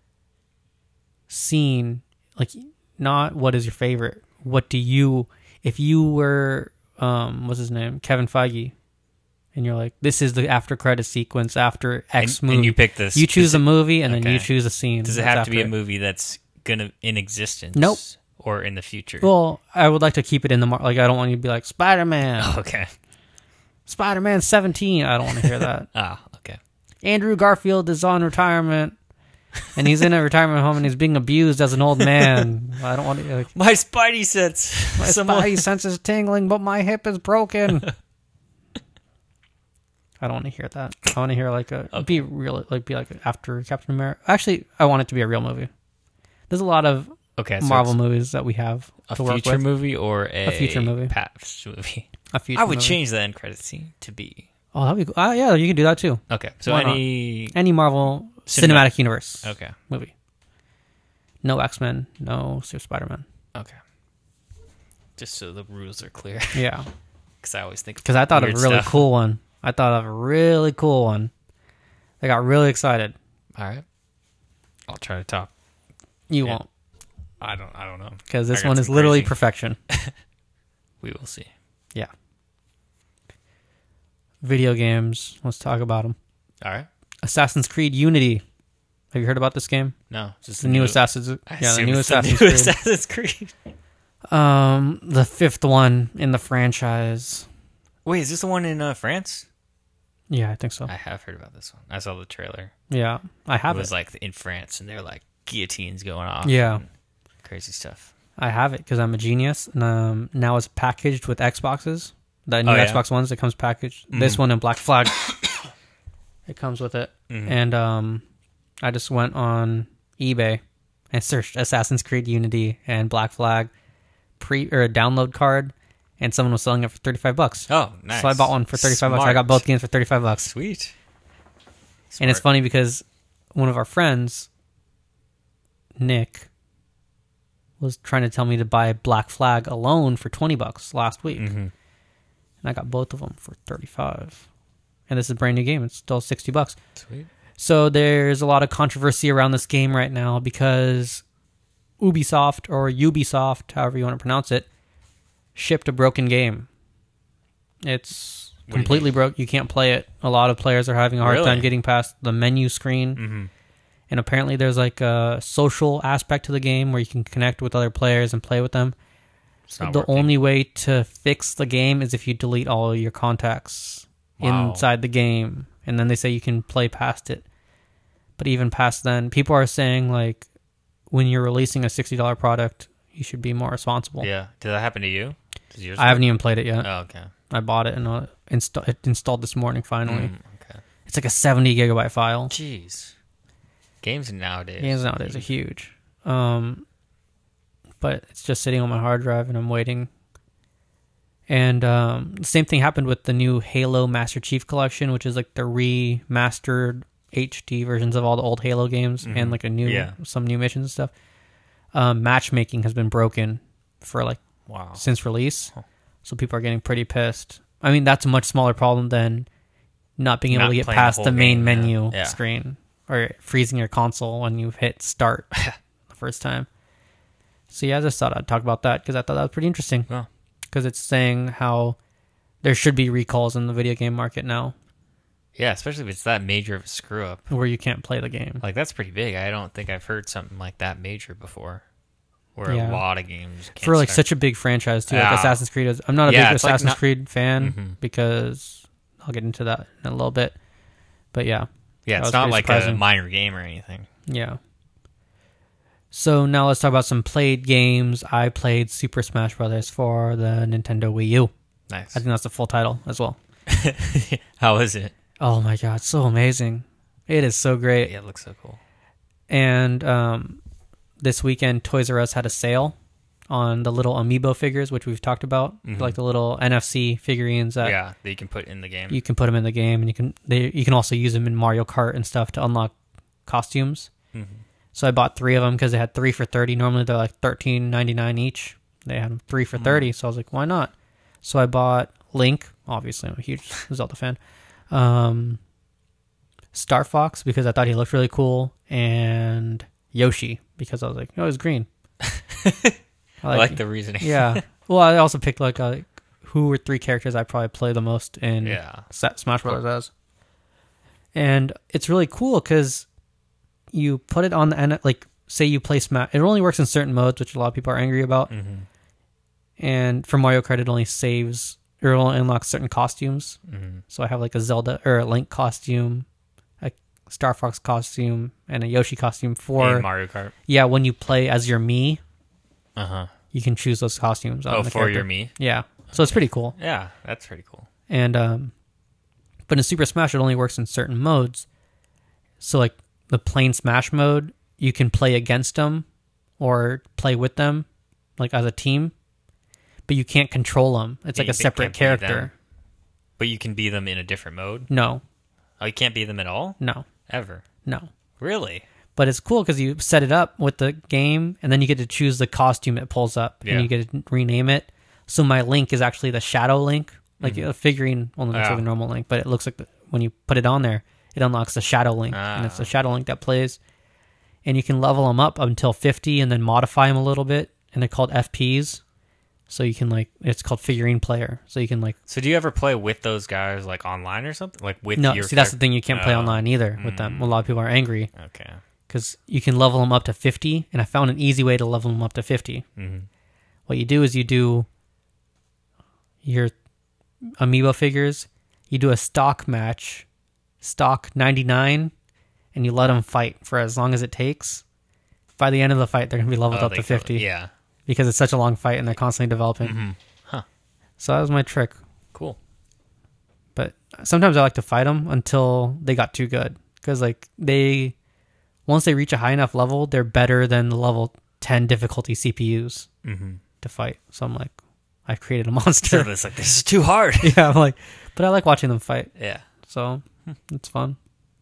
scene, like, not what is your favorite? What do you, if you were, um, what's his name, Kevin Feige, and you're like, this is the after credit sequence after X And, movie. and you pick this. You choose a movie and then you Okay. choose a scene. Does it that's have to be a after it. movie that's gonna in existence? Nope. Or in the future? Well, I would like to keep it in the mar- like. I don't want you to be like Spider Man, Okay. Spider Man seventeen. I don't want to hear that. Ah, okay. Andrew Garfield is on retirement, and he's in a retirement home and he's being abused as an old man. I don't want to. Like, My Spidey sense. my Someone- spidey sense is tingling, but my hip is broken. I don't want to hear that. I want to hear like a Okay. be real, like be like after Captain America. Actually, I want it to be a real movie. There's a lot of Okay, so Marvel it's movies that we have a to work future with. movie or a, A future movie. past movie. A future I would movie. change the end credit scene to be Oh, that'd be cool. Ah, yeah, you can do that too. okay. So Why not? any Any Marvel Cinema- Cinematic Universe okay, movie. No X-Men, no Super Spider-Man. okay. Just so the rules are clear, Yeah, because I always think because I thought of weird a really stuff. cool one. I thought of a really cool one. I got really excited. All right, I'll try to top. You Yeah. won't, I don't. I don't know. because I this got one is some literally crazy- perfection. We will see. Yeah. Video games. Let's talk about them. All right. Assassin's Creed Unity. Have you heard about this game? No, just The new Assassin's. I Yeah, the assume new it's the Assassin's new Creed. Assassin's Creed. Um, the fifth one in the franchise. Wait, is this the one in uh, France? Yeah, I think so. I have heard about this one. I saw the trailer. Yeah, I It have was it. like in France, and they're like guillotines going off. Yeah. and crazy stuff. I have it because I'm a genius, and um, now it's packaged with Xboxes. The new Oh, yeah? Xbox Ones, it comes packaged. This Mhm. one in Black Flag, it comes with it. Mhm. And um, I just went on eBay and searched Assassin's Creed Unity and Black Flag pre or a download card, and someone was selling it for thirty-five bucks. Oh, nice. So I bought one for thirty-five bucks. I Smart. got both games for thirty-five bucks. Sweet. And it's Smart. funny because one of our friends, Nick, was trying to tell me to buy Black Flag alone for twenty bucks last week. Mhm. And I got both of them for thirty-five. And this is a brand new game. It's still sixty bucks. Sweet. So there's a lot of controversy around this game right now because Ubisoft, or Ubisoft, however you want to pronounce it, shipped a broken game. It's What do you completely mean? broke. You can't play it. A lot of players are having a hard Really? time getting past the menu screen. Mm-hmm. And apparently there's like a social aspect to the game where you can connect with other players and play with them. It's not The working. only way to fix the game is if you delete all your contacts Wow. inside the game, and then they say you can play past it. But even past then, people are saying like when you're releasing a sixty dollars product, you should be more responsible. Yeah. Did that happen to you? Does yours I haven't even played it yet. Oh, okay. I bought it and uh, insta- it installed this morning finally. Mm, okay. It's like a seventy gigabyte file. Jeez. Games nowadays. Games nowadays are huge. Um, but it's just sitting on my hard drive and I'm waiting. And um, the same thing happened with the new Halo Master Chief Collection, which is like the remastered H D versions of all the old Halo games Mhm. and like a new Yeah. some new missions and stuff. Um, matchmaking has been broken for like Wow. since release, Huh. so people are getting pretty pissed. I mean, that's a much smaller problem than not being able Not to get playing the past whole the main game, yeah. menu Yeah. screen or freezing your console when you hit start the first time. So yeah, I just thought I'd talk about that because I thought that was pretty interesting. Oh. Because it's saying how there should be recalls in the video game market now Yeah, especially if it's that major of a screw up. where you can't play the game. Like, that's pretty big. I don't think I've heard something like that major before. where Yeah. a lot of games can't for like start. such a big franchise too. Like Yeah. Assassin's Creed is. I'm not a Yeah, big it's like Assassin's not- Creed fan Mhm. because I'll get into that in a little bit. But yeah, Yeah, that it's was not pretty like surprising. a minor game or anything. yeah. So now let's talk about some played games. I played Super Smash Brothers for the Nintendo Wii U. Nice. I think that's the full title as well. How is it? Oh my god, so amazing! It is so great. Yeah, it looks so cool. And um, this weekend, Toys R Us had a sale on the little amiibo figures, which we've talked about, Mhm. like the little N F C figurines that yeah, that you can put in the game. you can put them in the game, and you can they you can also use them in Mario Kart and stuff to unlock costumes. Mhm. So I bought three of them because they had three for thirty. Normally they're like thirteen ninety nine each. They had them three for thirty, so I was like, why not? So I bought Link. Obviously, I'm a huge Zelda fan. Um, Star Fox because I thought he looked really cool, and Yoshi because I was like, oh, he's green. I like the reasoning. yeah. Well, I also picked like uh, who were three characters I probably play the most in Yeah. Sa- Smash Brothers as. And it's really cool because you put it on the end, like say you play Smash. It only works in certain modes, which a lot of people are angry about. Mm-hmm. And for Mario Kart, it only saves or it only unlocks certain costumes. Mm-hmm. So I have like a Zelda or a Link costume, a Star Fox costume, and a Yoshi costume for In Mario Kart. yeah. When you play as your Mii, Uh huh. you can choose those costumes. On Oh, the for character. your me. Yeah. So it's pretty cool. Yeah, that's pretty cool. And um, but in Super Smash, it only works in certain modes. So like the plain Smash mode, you can play against them or play with them, like as a team, but you can't control them. It's Yeah, like you a separate can't be them. character. But you can be them in a different mode. No, Oh, you can't be them at all? no, Ever. no. Really? But it's cool because you set it up with the game, and then you get to choose the costume it pulls up, Yeah. and you get to rename it. So my Link is actually the Shadow Link, like Mhm. a figurine. Well, looks Yeah. like a normal Link, but it looks like the, when you put it on there, it unlocks the Shadow Link, and it's the Ah. Shadow Link that plays. And you can level them up until fifty, and then modify them a little bit, and they're called F Ps. So you can like, it's called figurine player. So you can like, So do you ever play with those guys like online or something? Like with no, your see that's the character? thing, you can't play Oh. online either with them. Mm. A lot of people are angry Okay. because you can level them up to fifty, and I found an easy way to level them up to fifty. Mm-hmm. What you do is you do your amiibo figures, you do a stock match, stock ninety-nine, and you let them fight for as long as it takes. By the end of the fight, they're going to be leveled Oh, up they to kill- fifty Yeah. because it's such a long fight and they're constantly developing. Mm-hmm. Huh. So that was my trick. Cool. But sometimes I like to fight them until they got too good because like they, once they reach a high enough level, they're better than the level ten difficulty C P Us Mm-hmm. to fight. So I'm like, I've created a So monster. it's like, this is too hard. yeah, I'm like, but I like watching them fight. Yeah. So it's fun,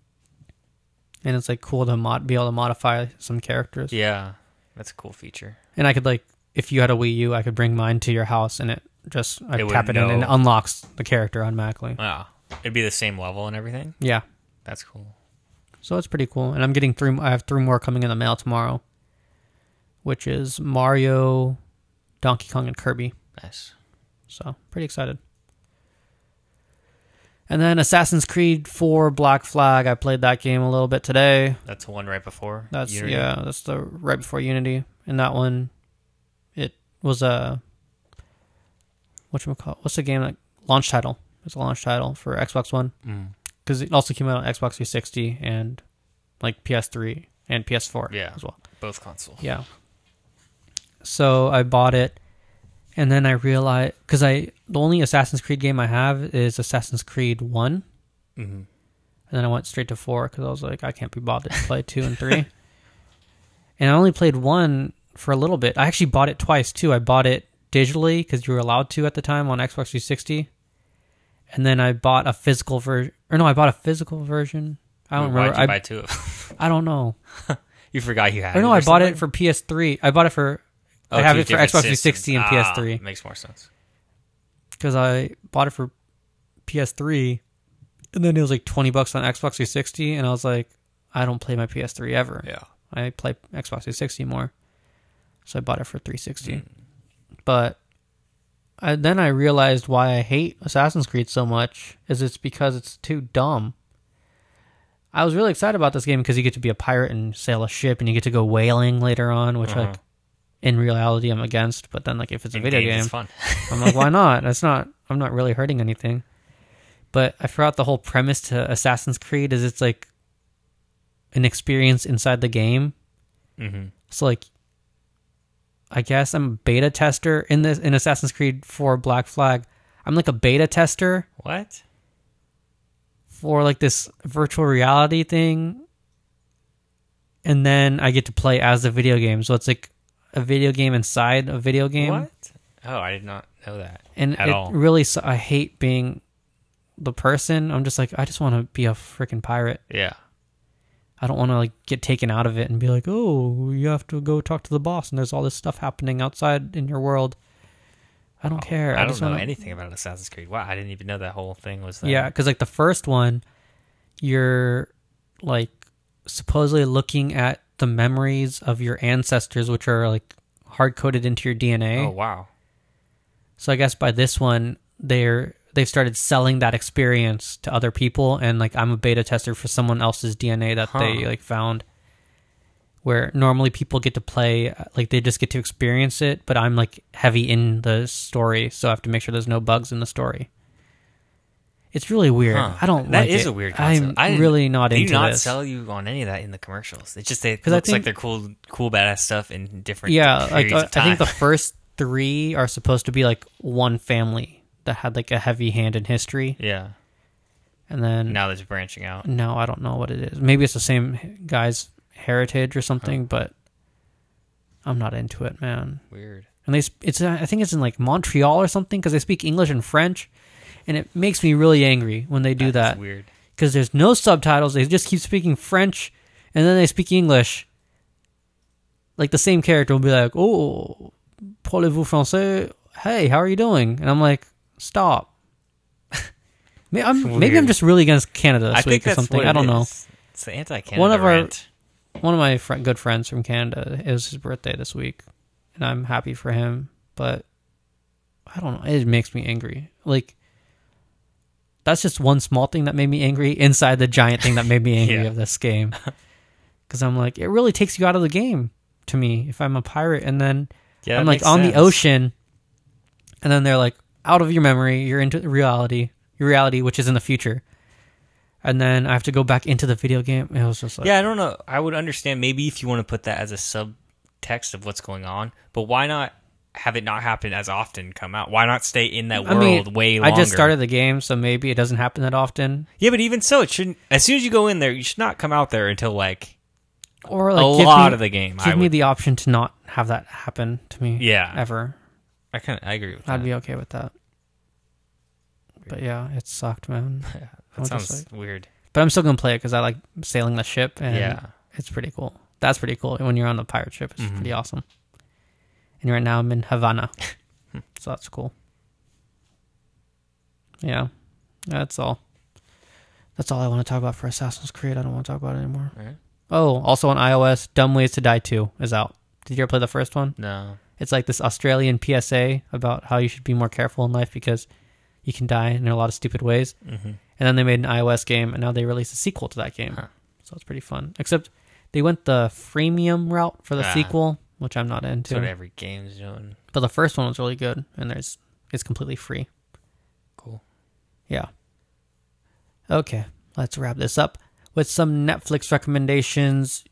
and it's like cool to mod be able to modify some characters. Yeah. That's a cool feature. And I could like, if you had a Wii U, I could bring mine to your house, and it just I It would tap it in and it know. unlocks the character automatically. Wow. It'd be the same level and everything? Yeah, That's cool. so it's pretty cool. And I'm getting three. I have three more coming in the mail tomorrow, which is Mario, Donkey Kong, and Kirby. Nice. So pretty excited. And then Assassin's Creed four Black Flag. I played that game a little bit today. That's the one right before That's Unity? yeah, that's the right before Unity. And that one, it was a whatchamacallit, what's the game like launch title? It's a launch title for Xbox One Mm. because it also came out on Xbox three sixty and like P S three and P S four Yeah. as well. Both consoles. Yeah. So I bought it, and then I realized because I the only Assassin's Creed game I have is Assassin's Creed One, Mm-hmm. and then I went straight to four because I was like, I can't be bothered to play two and three. And I only played one for a little bit. I actually bought it twice too. I bought it digitally because you were allowed to at the time on Xbox three sixty, and then I bought a physical version. Or no, I bought a physical version. I don't Why'd remember. you I, buy two of them? I don't know. You forgot you had Or it no, or I bought something? it for P S three. I bought it for. Oh, I have two it for different Xbox three systems. sixty and Ah, P S three Makes more sense. because I bought it for P S three, and then it was like twenty bucks on Xbox three sixty, and I was like, I don't play my P S three ever. Yeah. I play Xbox three sixty more, so I bought it for three sixty. Mm. But I, then I realized why I hate Assassin's Creed so much is it's because it's too dumb. I was really excited about this game because you get to be a pirate and sail a ship, and you get to go whaling later on, which Uh-huh. like in reality I'm against, but then like if it's a In video games, game, it's fun. I'm like, why not? That's not. I'm not really hurting anything. But I forgot the whole premise to Assassin's Creed is it's like an experience inside the game. Mm-hmm. So like, I guess I'm a beta tester in this in Assassin's Creed four Black Flag. I'm like a beta tester What? for like this virtual reality thing, and then I get to play as the video game. So it's like a video game inside a video game. What? Oh, I did not know that And at it all. really, su- I hate being the person. I'm just like, I just want to be a freaking pirate. Yeah. I don't want to like get taken out of it and be like, oh, you have to go talk to the boss, and there's all this stuff happening outside in your world. I don't care. I, don't just know wanna... anything about Assassin's Creed. Wow, I didn't even know that whole thing was there. Yeah, because like the first one, you're like supposedly looking at the memories of your ancestors, which are like hard coded into your D N A. Oh, wow. So I guess by this one, they're they've started selling that experience to other people, and like I'm a beta tester for someone else's D N A that Huh. they like found. Where normally people get to play, like they just get to experience it, but I'm like heavy in the story, so I have to make sure there's no bugs in the story. It's really weird. Huh. I don't That like is it. a weird concept. I'm I didn't- really not They do into not this. sell you on any of that in the commercials. It's just they, it 'Cause I looks like think- they're cool, cool, badass stuff in different Yeah, like periods uh, of I time. think the first three are supposed to be like one family that had like a heavy hand in history, yeah. and then Now there's branching out. no, I don't know what it is. Maybe it's the same guy's heritage or something, but I'm not into it, man. Weird. And they, sp- it's uh, I think it's in like Montreal or something because they speak English and French, and it makes me really angry when they do That is that weird. because there's no subtitles. They just keep speaking French, and then they speak English. Like the same character will be like, "Oh, parlez-vous français? Hey, how are you doing?" And I'm like, "Stop." Maybe I'm, maybe I'm Weird. just really against Canada this I think week or that's something. what I don't it know. is. It's the anti-Canada One of our- rant. One of my fr- good friends from Canada, it was his birthday this week, and I'm happy for him, but I don't know, it makes me angry. Like, that's just one small thing that made me angry inside the giant thing that made me angry Yeah. of this game. Because I'm like, it really takes you out of the game to me if I'm a pirate, and then Yeah, I'm that like makes on the sense. ocean, and then they're like, out of your memory, you're into reality, your reality, which is in the future. And then I have to go back into the video game. It was just like, Yeah, I don't know. I would understand maybe if you want to put that as a subtext of what's going on, but why not have it not happen as often come out? Why not stay in that I world mean, way longer? I just started the game, so maybe it doesn't happen that often. Yeah, but even so, it shouldn't. As soon as you go in there, you should not come out there until like, Or like a give lot me, of the game. Give I me would, the option to not have that happen to me. Yeah. ever. I kind of I agree with that. I'd be okay with that. But yeah, it sucked, man. Yeah, I'm that just sounds weird. But I'm still gonna play it because I like sailing the ship, and Yeah. it's pretty cool. That's pretty cool. When you're on the pirate ship, it's Mhm. pretty awesome. And right now I'm in Havana, so that's cool. Yeah, that's all. That's all I want to talk about for Assassin's Creed. I don't want to talk about it anymore. Right? Oh, also on iOS, Dumb Ways to Die two is out. Did you ever play the first one? No. It's like this Australian P S A about how you should be more careful in life because you can die in a lot of stupid ways. Mm-hmm. And then they made an iOS game, and now they released a sequel to that game. Huh. So it's pretty fun. Except they went the freemium route for the Ah. sequel, which I'm not into. That's what every game's doing. But the first one was really good, and there's it's completely free. Cool. Yeah. Okay, let's wrap this up with some Netflix recommendations.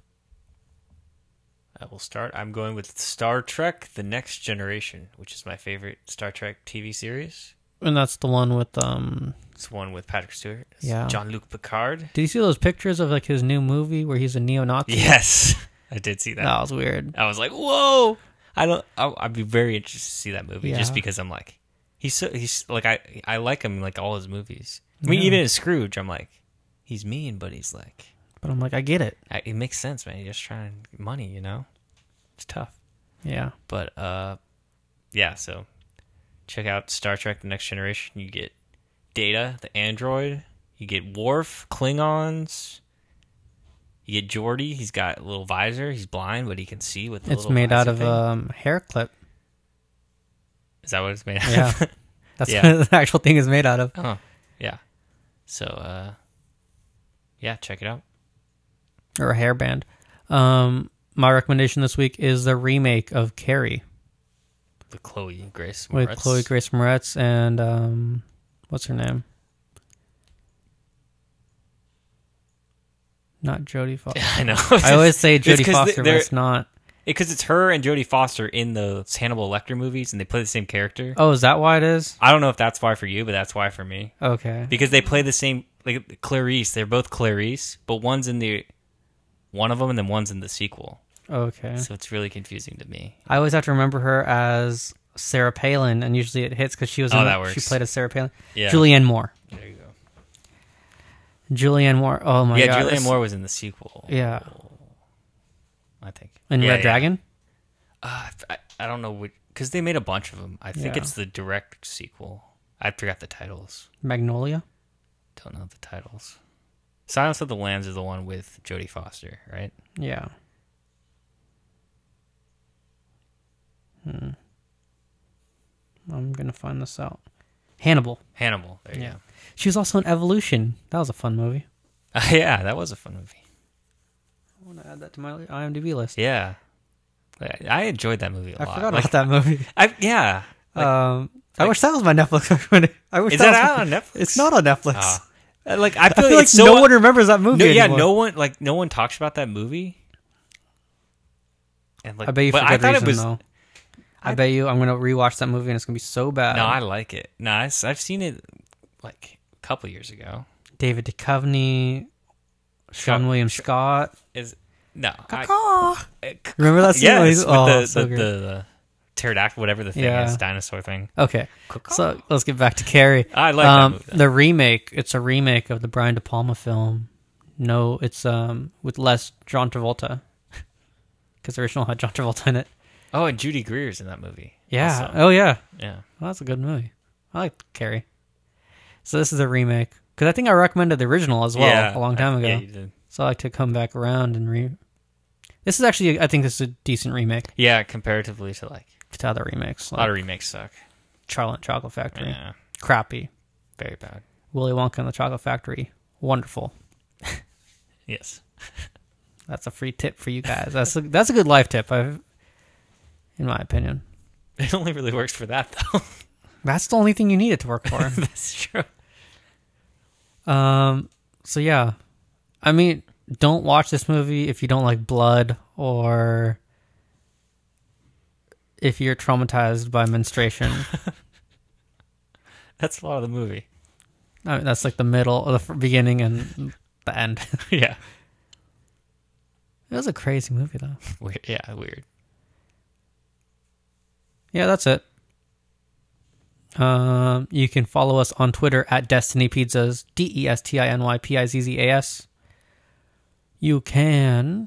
I will start. I'm going with Star Trek: The Next Generation, which is my favorite Star Trek T V series. And that's the one with um It's one with Patrick Stewart. It's Yeah. Jean-Luc Picard. did you see those pictures of like his new movie where he's a neo-Nazi? Yes, I did see that. That was weird. I was like, whoa! I don't. I, I'd be very interested to see that movie Yeah. just because I'm like, he's so he's like I I like him in, like all his movies. I mean, Yeah. even in Scrooge, I'm like, he's mean, but he's like, But I'm like, I get it. I, it makes sense, man. He's just trying money, you know. It's tough, Yeah. but uh, yeah. So check out Star Trek: The Next Generation. You get Data, the android. You get Worf, Klingons. You get Geordi. He's got a little visor. He's blind, but he can see with the It's little made out visor of thing. um hair clip. Is that what it's made out Yeah. of? That's Yeah. what the actual thing is made out of. Oh, yeah. So, uh, yeah, check it out. Or a hairband. Um, my recommendation this week is the remake of Carrie The Chloe Grace with Moretz. Chloe Grace Moretz and um, what's her name? Not Jodie Foster. I know. I always say It's Jodie 'cause Foster, but they're- it's not. Because it's her and Jodie Foster in the Hannibal Lecter movies, and they play the same character. Oh, is that why it is? I don't know if that's why for you, but that's why for me. Okay. Because they play the same, like Clarice. They're both Clarice, but one's in the one of them, and then one's in the sequel. Okay. So it's really confusing to me. I always have to remember her as Sarah Palin, and usually it hits because she was. Oh, in that the, works. She played as Sarah Palin. Yeah. Julianne Moore. There you go. Julianne Moore. Oh my yeah, god. Julianne this- Moore was in the sequel. Yeah. I think. In Yeah, Red yeah. Dragon. Uh, I, I don't know which, because they made a bunch of them. I think Yeah. it's the direct sequel. I forgot the titles. Magnolia. Don't know the titles. Silence of the Lambs is the one with Jodie Foster, right? Yeah. Hmm. I'm gonna find this out. Hannibal. Hannibal. There you Yeah. go. She was also in Evolution. That was a fun movie. Uh, yeah, that was a fun movie. I want to add that to my IMDb list. Yeah, I, I enjoyed that movie a I lot. forgot Like, about that movie. I, yeah. Like, um, I like- wish that was my Netflix recommendation. I wish is that, that was out my- on Netflix? It's not on Netflix. Oh. Uh, Like I I feel, feel like, like it's so no one remembers that movie No, yeah, anymore. no one like no one talks about that movie. And like, I bet you for but I good thought reason, it was. though. I, I- bet you I'm gonna rewatch that movie and it's gonna be so bad. No, I like it. No, I, have seen it like a couple years ago. David Duchovny, Sean Scott- William Scott. Is no, I, Caw. uh, Remember that scene? yes, where with he's- oh, the, so the, great. the the pterodactyl, whatever the thing Yeah. is, dinosaur thing. Okay, so let's get back to Carrie. I like um, that movie. though. the remake. It's a remake of the Brian De Palma film. No, it's um with less John Travolta because the original had John Travolta in it. Oh, and Judy Greer's in that movie. Yeah. also. Oh yeah. yeah. Well, that's a good movie. I like Carrie. So this is a remake because I think I recommended the original as well yeah, a long time I- ago. Yeah, you did. So I like to come back around and re. This is actually, I think, this is a decent remake Yeah, comparatively to like to other remakes. a Like lot of remakes suck. Charlotte and Chocolate Factory, Yeah, crappy. very bad. Willy Wonka and the Chocolate Factory, wonderful. Yes. That's a free tip for you guys. That's a, that's a good life tip, I've, in my opinion. It only really works for that though. That's the only thing you need it to work for. That's true. um. So yeah, I mean, don't watch this movie if you don't like blood or if you're traumatized by menstruation. That's a lot of the movie. I mean, that's like the middle, or the f- beginning, and the end. Yeah. It was a crazy movie, though. Weird. Yeah, weird. Yeah, that's it. Um, you can follow us on Twitter at Destiny Pizzas, D E S T I N Y P I Z Z A S. You can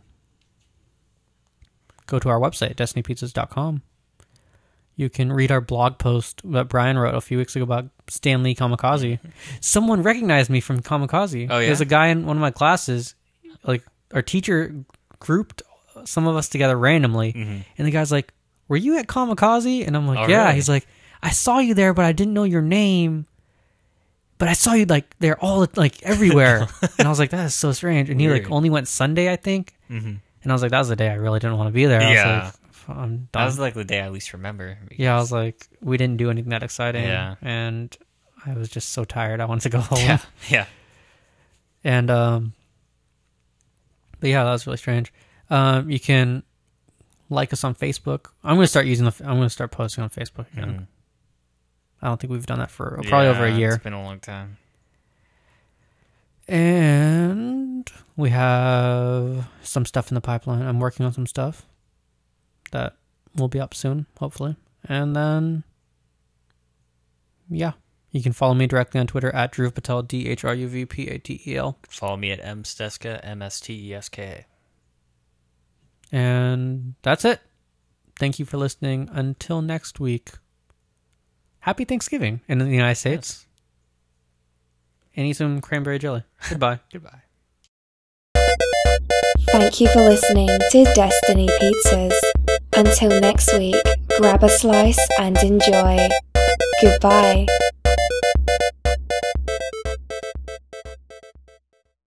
go to our website, destiny pizzas dot com. You can read our blog post that Brian wrote a few weeks ago about Stanley Kamikaze. Someone recognized me from Kamikaze. Oh, yeah? There's a guy in one of my classes, like, our teacher grouped some of us together randomly, Mm-hmm. and the guy's like, "Were you at Kamikaze?" And I'm like, Oh, "Yeah." really? He's like, "I saw you there, but I didn't know your name. But I saw you like there all like everywhere." And I was like, "That is so strange." And he like Weird. only went Sunday, I think. Mm-hmm. And I was like, "That was the day I really didn't want to be there." I Yeah. was like, "I'm done." That was like the day I least remember. because- Yeah, I was like, we didn't do anything that exciting. Yeah. And I was just so tired. I wanted to go home. Yeah. Yeah. And, um, but yeah, that was really strange. Um, you can like us on Facebook. I'm going to start using the, I'm going to start posting on Facebook again. Mhm. I don't think we've done that for probably Yeah, over a year. It's been a long time. And we have some stuff in the pipeline. I'm working on some stuff that will be up soon, hopefully. And then, yeah, you can follow me directly on Twitter at Dhruv Patel, D H R U V P A T E L. Follow me at M Steska, M S T E S K A. And that's it. Thank you for listening. Until next week, happy Thanksgiving in the United States. And eat some cranberry jelly. Goodbye. Goodbye. Thank you for listening to Destiny Pizzas. Until next week, grab a slice and enjoy. Goodbye.